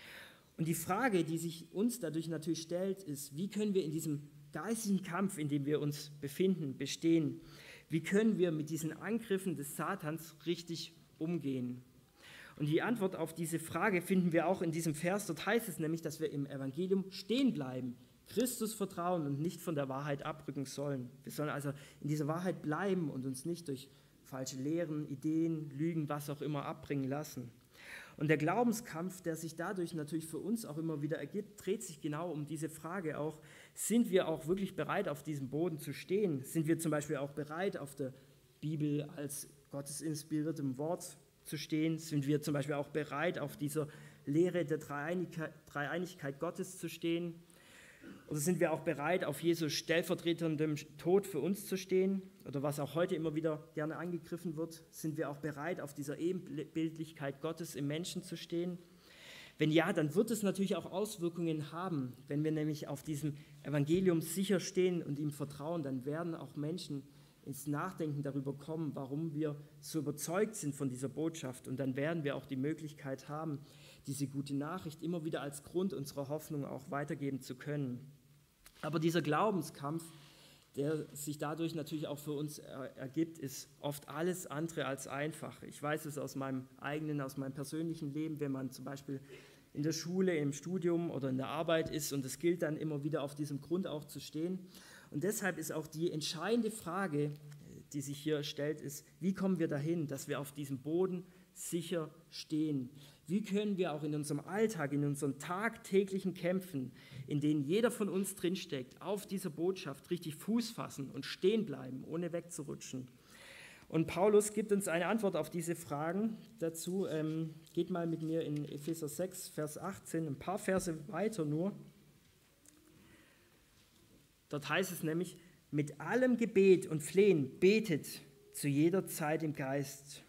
Und die Frage, die sich uns dadurch natürlich stellt, ist, wie können wir in diesem geistigen Kampf, in dem wir uns befinden, bestehen? Wie können wir mit diesen Angriffen des Satans richtig umgehen? Und die Antwort auf diese Frage finden wir auch in diesem Vers. Dort heißt es nämlich, dass wir im Evangelium stehen bleiben, Christus vertrauen und nicht von der Wahrheit abrücken sollen. Wir sollen also in dieser Wahrheit bleiben und uns nicht durch falsche Lehren, Ideen, Lügen, was auch immer abbringen lassen. Und der Glaubenskampf, der sich dadurch natürlich für uns auch immer wieder ergibt, dreht sich genau um diese Frage auch, sind wir auch wirklich bereit, auf diesem Boden zu stehen? Sind wir zum Beispiel auch bereit, auf der Bibel als gottesinspiriertem Wort zu stehen? Sind wir zum Beispiel auch bereit, auf dieser Lehre der Dreieinigkeit Gottes zu stehen? Oder sind wir auch bereit, auf Jesus stellvertretendem Tod für uns zu stehen? Oder was auch heute immer wieder gerne angegriffen wird, sind wir auch bereit, auf dieser Ebenbildlichkeit Gottes im Menschen zu stehen? Wenn ja, dann wird es natürlich auch Auswirkungen haben. Wenn wir nämlich auf diesem Evangelium sicher stehen und ihm vertrauen, dann werden auch Menschen ins Nachdenken darüber kommen, warum wir so überzeugt sind von dieser Botschaft. Und dann werden wir auch die Möglichkeit haben, diese gute Nachricht immer wieder als Grund unserer Hoffnung auch weitergeben zu können. Aber dieser Glaubenskampf, der sich dadurch natürlich auch für uns ergibt, ist oft alles andere als einfach. Ich weiß es aus meinem persönlichen Leben, wenn man zum Beispiel in der Schule, im Studium oder in der Arbeit ist und es gilt dann immer wieder auf diesem Grund auch zu stehen. Und deshalb ist auch die entscheidende Frage, die sich hier stellt, ist, wie kommen wir dahin, dass wir auf diesem Boden sicher stehen? Wie können wir auch in unserem Alltag, in unseren tagtäglichen Kämpfen, in denen jeder von uns drinsteckt, auf dieser Botschaft richtig Fuß fassen und stehen bleiben, ohne wegzurutschen? Und Paulus gibt uns eine Antwort auf diese Fragen dazu. Geht mal mit mir in Epheser 6, Vers 18, ein paar Verse weiter nur. Dort heißt es nämlich, mit allem Gebet und Flehen betet zu jeder Zeit im Geist.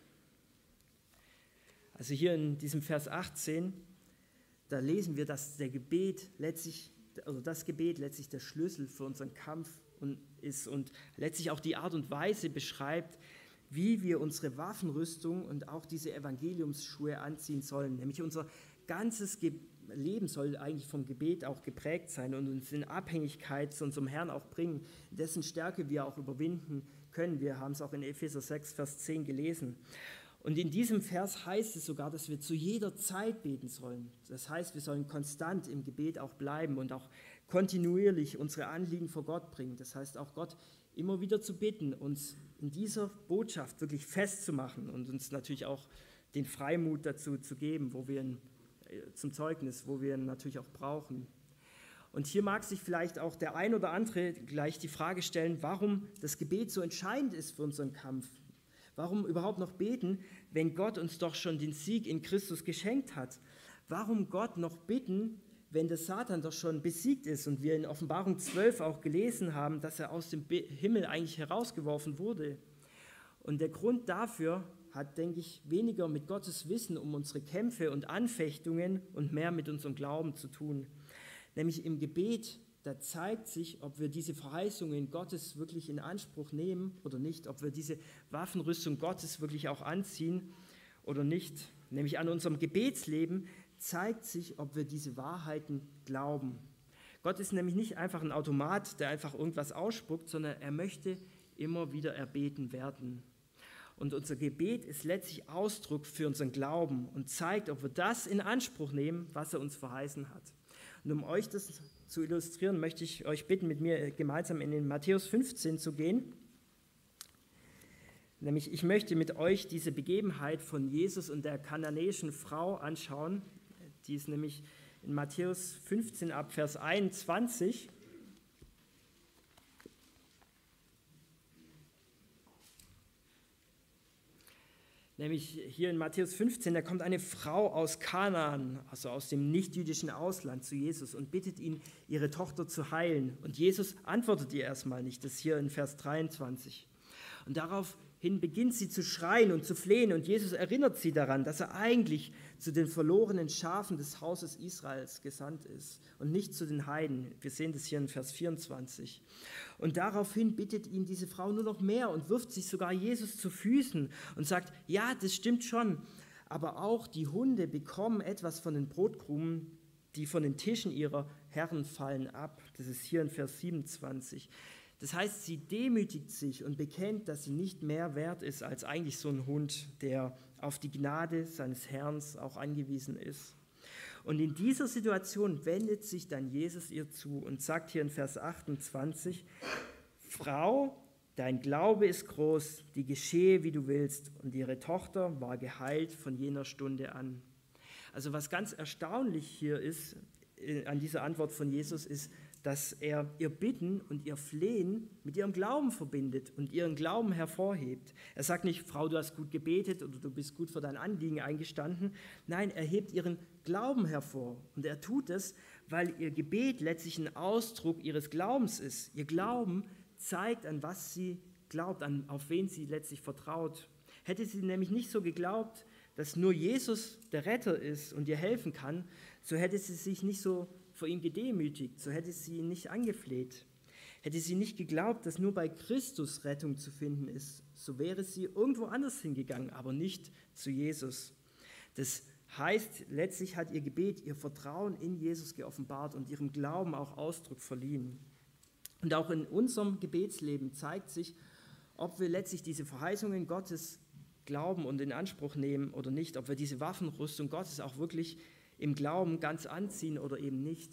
Also hier in diesem Vers 18, da lesen wir, dass das Gebet letztlich der Schlüssel für unseren Kampf ist und letztlich auch die Art und Weise beschreibt, wie wir unsere Waffenrüstung und auch diese Evangeliumsschuhe anziehen sollen. Nämlich unser ganzes Leben soll eigentlich vom Gebet auch geprägt sein und uns in Abhängigkeit zu unserem Herrn auch bringen, dessen Stärke wir auch überwinden können. Wir haben es auch in Epheser 6, Vers 10 gelesen. Und in diesem Vers heißt es sogar, dass wir zu jeder Zeit beten sollen. Das heißt, wir sollen konstant im Gebet auch bleiben und auch kontinuierlich unsere Anliegen vor Gott bringen. Das heißt, auch Gott immer wieder zu bitten, uns in dieser Botschaft wirklich festzumachen und uns natürlich auch den Freimut dazu zu geben, zum Zeugnis, wo wir ihn natürlich auch brauchen. Und hier mag sich vielleicht auch der ein oder andere gleich die Frage stellen, warum das Gebet so entscheidend ist für unseren Kampf. Warum überhaupt noch beten, wenn Gott uns doch schon den Sieg in Christus geschenkt hat? Warum Gott noch bitten, wenn der Satan doch schon besiegt ist und wir in Offenbarung 12 auch gelesen haben, dass er aus dem Himmel eigentlich herausgeworfen wurde? Und der Grund dafür hat, denke ich, weniger mit Gottes Wissen um unsere Kämpfe und Anfechtungen und mehr mit unserem Glauben zu tun. Nämlich im Gebet, da zeigt sich, ob wir diese Verheißungen Gottes wirklich in Anspruch nehmen oder nicht, ob wir diese Waffenrüstung Gottes wirklich auch anziehen oder nicht. Nämlich an unserem Gebetsleben zeigt sich, ob wir diese Wahrheiten glauben. Gott ist nämlich nicht einfach ein Automat, der einfach irgendwas ausspuckt, sondern er möchte immer wieder erbeten werden. Und unser Gebet ist letztlich Ausdruck für unseren Glauben und zeigt, ob wir das in Anspruch nehmen, was er uns verheißen hat. Und um euch das zu illustrieren, möchte ich euch bitten, mit mir gemeinsam in den Matthäus 15 zu gehen. Nämlich, ich möchte mit euch diese Begebenheit von Jesus und der kananäischen Frau anschauen. Die ist nämlich in Matthäus 15 ab Vers 21. Nämlich hier in Matthäus 15, da kommt eine Frau aus Kanaan, also aus dem nichtjüdischen Ausland, zu Jesus und bittet ihn, ihre Tochter zu heilen. Und Jesus antwortet ihr erstmal nicht, das ist hier in Vers 23. Und daraufhin beginnt sie zu schreien und zu flehen und Jesus erinnert sie daran, dass er eigentlich zu den verlorenen Schafen des Hauses Israels gesandt ist und nicht zu den Heiden. Wir sehen das hier in Vers 24. Und daraufhin bittet ihn diese Frau nur noch mehr und wirft sich sogar Jesus zu Füßen und sagt, ja, das stimmt schon, aber auch die Hunde bekommen etwas von den Brotkrumen, die von den Tischen ihrer Herren fallen, ab. Das ist hier in Vers 27. Das heißt, sie demütigt sich und bekennt, dass sie nicht mehr wert ist als eigentlich so ein Hund, der auf die Gnade seines Herrn auch angewiesen ist. Und in dieser Situation wendet sich dann Jesus ihr zu und sagt hier in Vers 28, Frau, dein Glaube ist groß, die geschehe, wie du willst. Und ihre Tochter war geheilt von jener Stunde an. Also was ganz erstaunlich hier ist, an dieser Antwort von Jesus, ist, dass er ihr Bitten und ihr Flehen mit ihrem Glauben verbindet und ihren Glauben hervorhebt. Er sagt nicht, Frau, du hast gut gebetet oder du bist gut für dein Anliegen eingestanden. Nein, er hebt ihren Glauben hervor. Und er tut es, weil ihr Gebet letztlich ein Ausdruck ihres Glaubens ist. Ihr Glauben zeigt, an was sie glaubt, auf wen sie letztlich vertraut. Hätte sie nämlich nicht so geglaubt, dass nur Jesus der Retter ist und ihr helfen kann, so hätte sie sich nicht so vor ihm gedemütigt, so hätte sie ihn nicht angefleht. Hätte sie nicht geglaubt, dass nur bei Christus Rettung zu finden ist, so wäre sie irgendwo anders hingegangen, aber nicht zu Jesus. Das heißt, letztlich hat ihr Gebet ihr Vertrauen in Jesus geoffenbart und ihrem Glauben auch Ausdruck verliehen. Und auch in unserem Gebetsleben zeigt sich, ob wir letztlich diese Verheißungen Gottes glauben und in Anspruch nehmen oder nicht, ob wir diese Waffenrüstung Gottes auch wirklich im Glauben ganz anziehen oder eben nicht.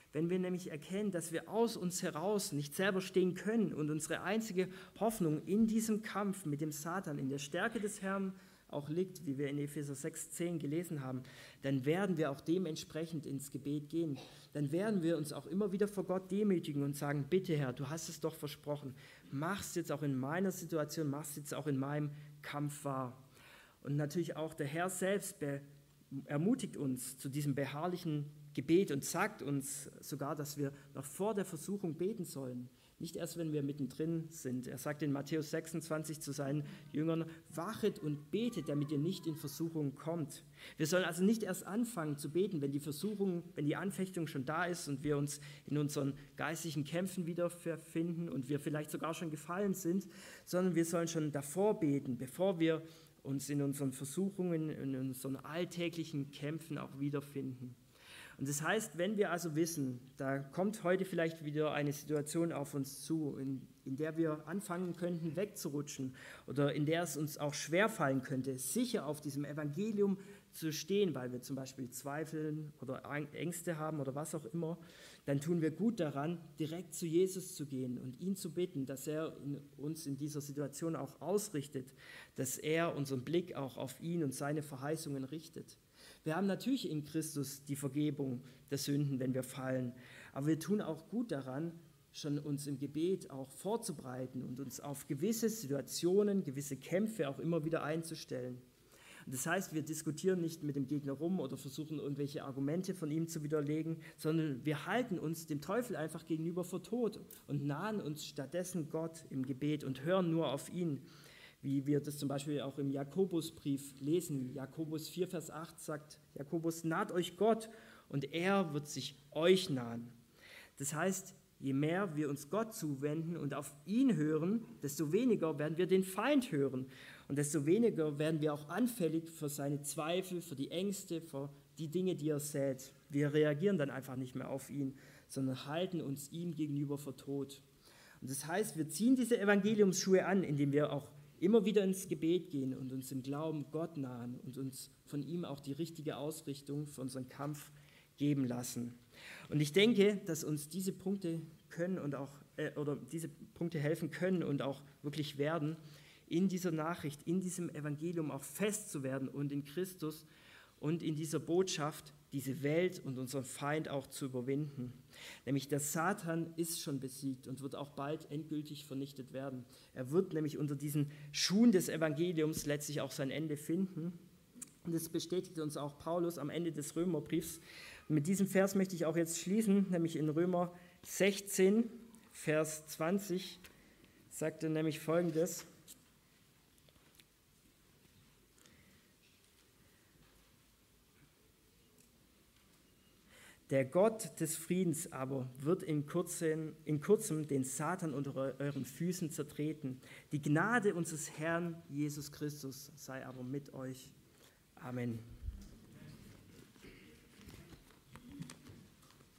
Wenn wir nämlich erkennen, dass wir aus uns heraus nicht selber stehen können und unsere einzige Hoffnung in diesem Kampf mit dem Satan, in der Stärke des Herrn auch liegt, wie wir in Epheser 6,10 gelesen haben, dann werden wir auch dementsprechend ins Gebet gehen. Dann werden wir uns auch immer wieder vor Gott demütigen und sagen, bitte Herr, du hast es doch versprochen, mach es jetzt auch in meiner Situation, mach es jetzt auch in meinem Kampf wahr. Und natürlich auch der Herr selbst ermutigt uns zu diesem beharrlichen Gebet und sagt uns sogar, dass wir noch vor der Versuchung beten sollen. Nicht erst, wenn wir mittendrin sind. Er sagt in Matthäus 26 zu seinen Jüngern, wachet und betet, damit ihr nicht in Versuchung kommt. Wir sollen also nicht erst anfangen zu beten, wenn die Versuchung, wenn die Anfechtung schon da ist und wir uns in unseren geistlichen Kämpfen wiederfinden und wir vielleicht sogar schon gefallen sind, sondern wir sollen schon davor beten, bevor wir uns in unseren Versuchungen, in unseren alltäglichen Kämpfen auch wiederfinden. Und das heißt, wenn wir also wissen, da kommt heute vielleicht wieder eine Situation auf uns zu, in der wir anfangen könnten wegzurutschen oder in der es uns auch schwerfallen könnte, sicher auf diesem Evangelium zu stehen, weil wir zum Beispiel zweifeln oder Ängste haben oder was auch immer, dann tun wir gut daran, direkt zu Jesus zu gehen und ihn zu bitten, dass er uns in dieser Situation auch ausrichtet, dass er unseren Blick auch auf ihn und seine Verheißungen richtet. Wir haben natürlich in Christus die Vergebung der Sünden, wenn wir fallen, aber wir tun auch gut daran, schon uns im Gebet auch vorzubereiten und uns auf gewisse Situationen, gewisse Kämpfe auch immer wieder einzustellen. Und das heißt, wir diskutieren nicht mit dem Gegner rum oder versuchen irgendwelche Argumente von ihm zu widerlegen, sondern wir halten uns dem Teufel einfach gegenüber vor Tot und nahen uns stattdessen Gott im Gebet und hören nur auf ihn. Wie wir das zum Beispiel auch im Jakobusbrief lesen. Jakobus 4, Vers 8 sagt, Jakobus, naht euch Gott und er wird sich euch nahen. Das heißt, je mehr wir uns Gott zuwenden und auf ihn hören, desto weniger werden wir den Feind hören und desto weniger werden wir auch anfällig für seine Zweifel, für die Ängste, für die Dinge, die er sät. Wir reagieren dann einfach nicht mehr auf ihn, sondern halten uns ihm gegenüber vor Tot. Und das heißt, wir ziehen diese Evangeliumsschuhe an, indem wir auch immer wieder ins Gebet gehen und uns im Glauben Gott nahen und uns von ihm auch die richtige Ausrichtung für unseren Kampf geben lassen. Und ich denke, dass uns diese Punkte diese Punkte helfen können und auch wirklich werden, in dieser Nachricht, in diesem Evangelium auch fest zu werden und in Christus und in dieser Botschaft diese Welt und unseren Feind auch zu überwinden. Nämlich der Satan ist schon besiegt und wird auch bald endgültig vernichtet werden. Er wird nämlich unter diesen Schuhen des Evangeliums letztlich auch sein Ende finden. Und das bestätigt uns auch Paulus am Ende des Römerbriefs. Und mit diesem Vers möchte ich auch jetzt schließen, nämlich in Römer 16, Vers 20, sagt er nämlich Folgendes. Der Gott des Friedens aber wird in kurzem den Satan unter euren Füßen zertreten. Die Gnade unseres Herrn Jesus Christus sei aber mit euch. Amen.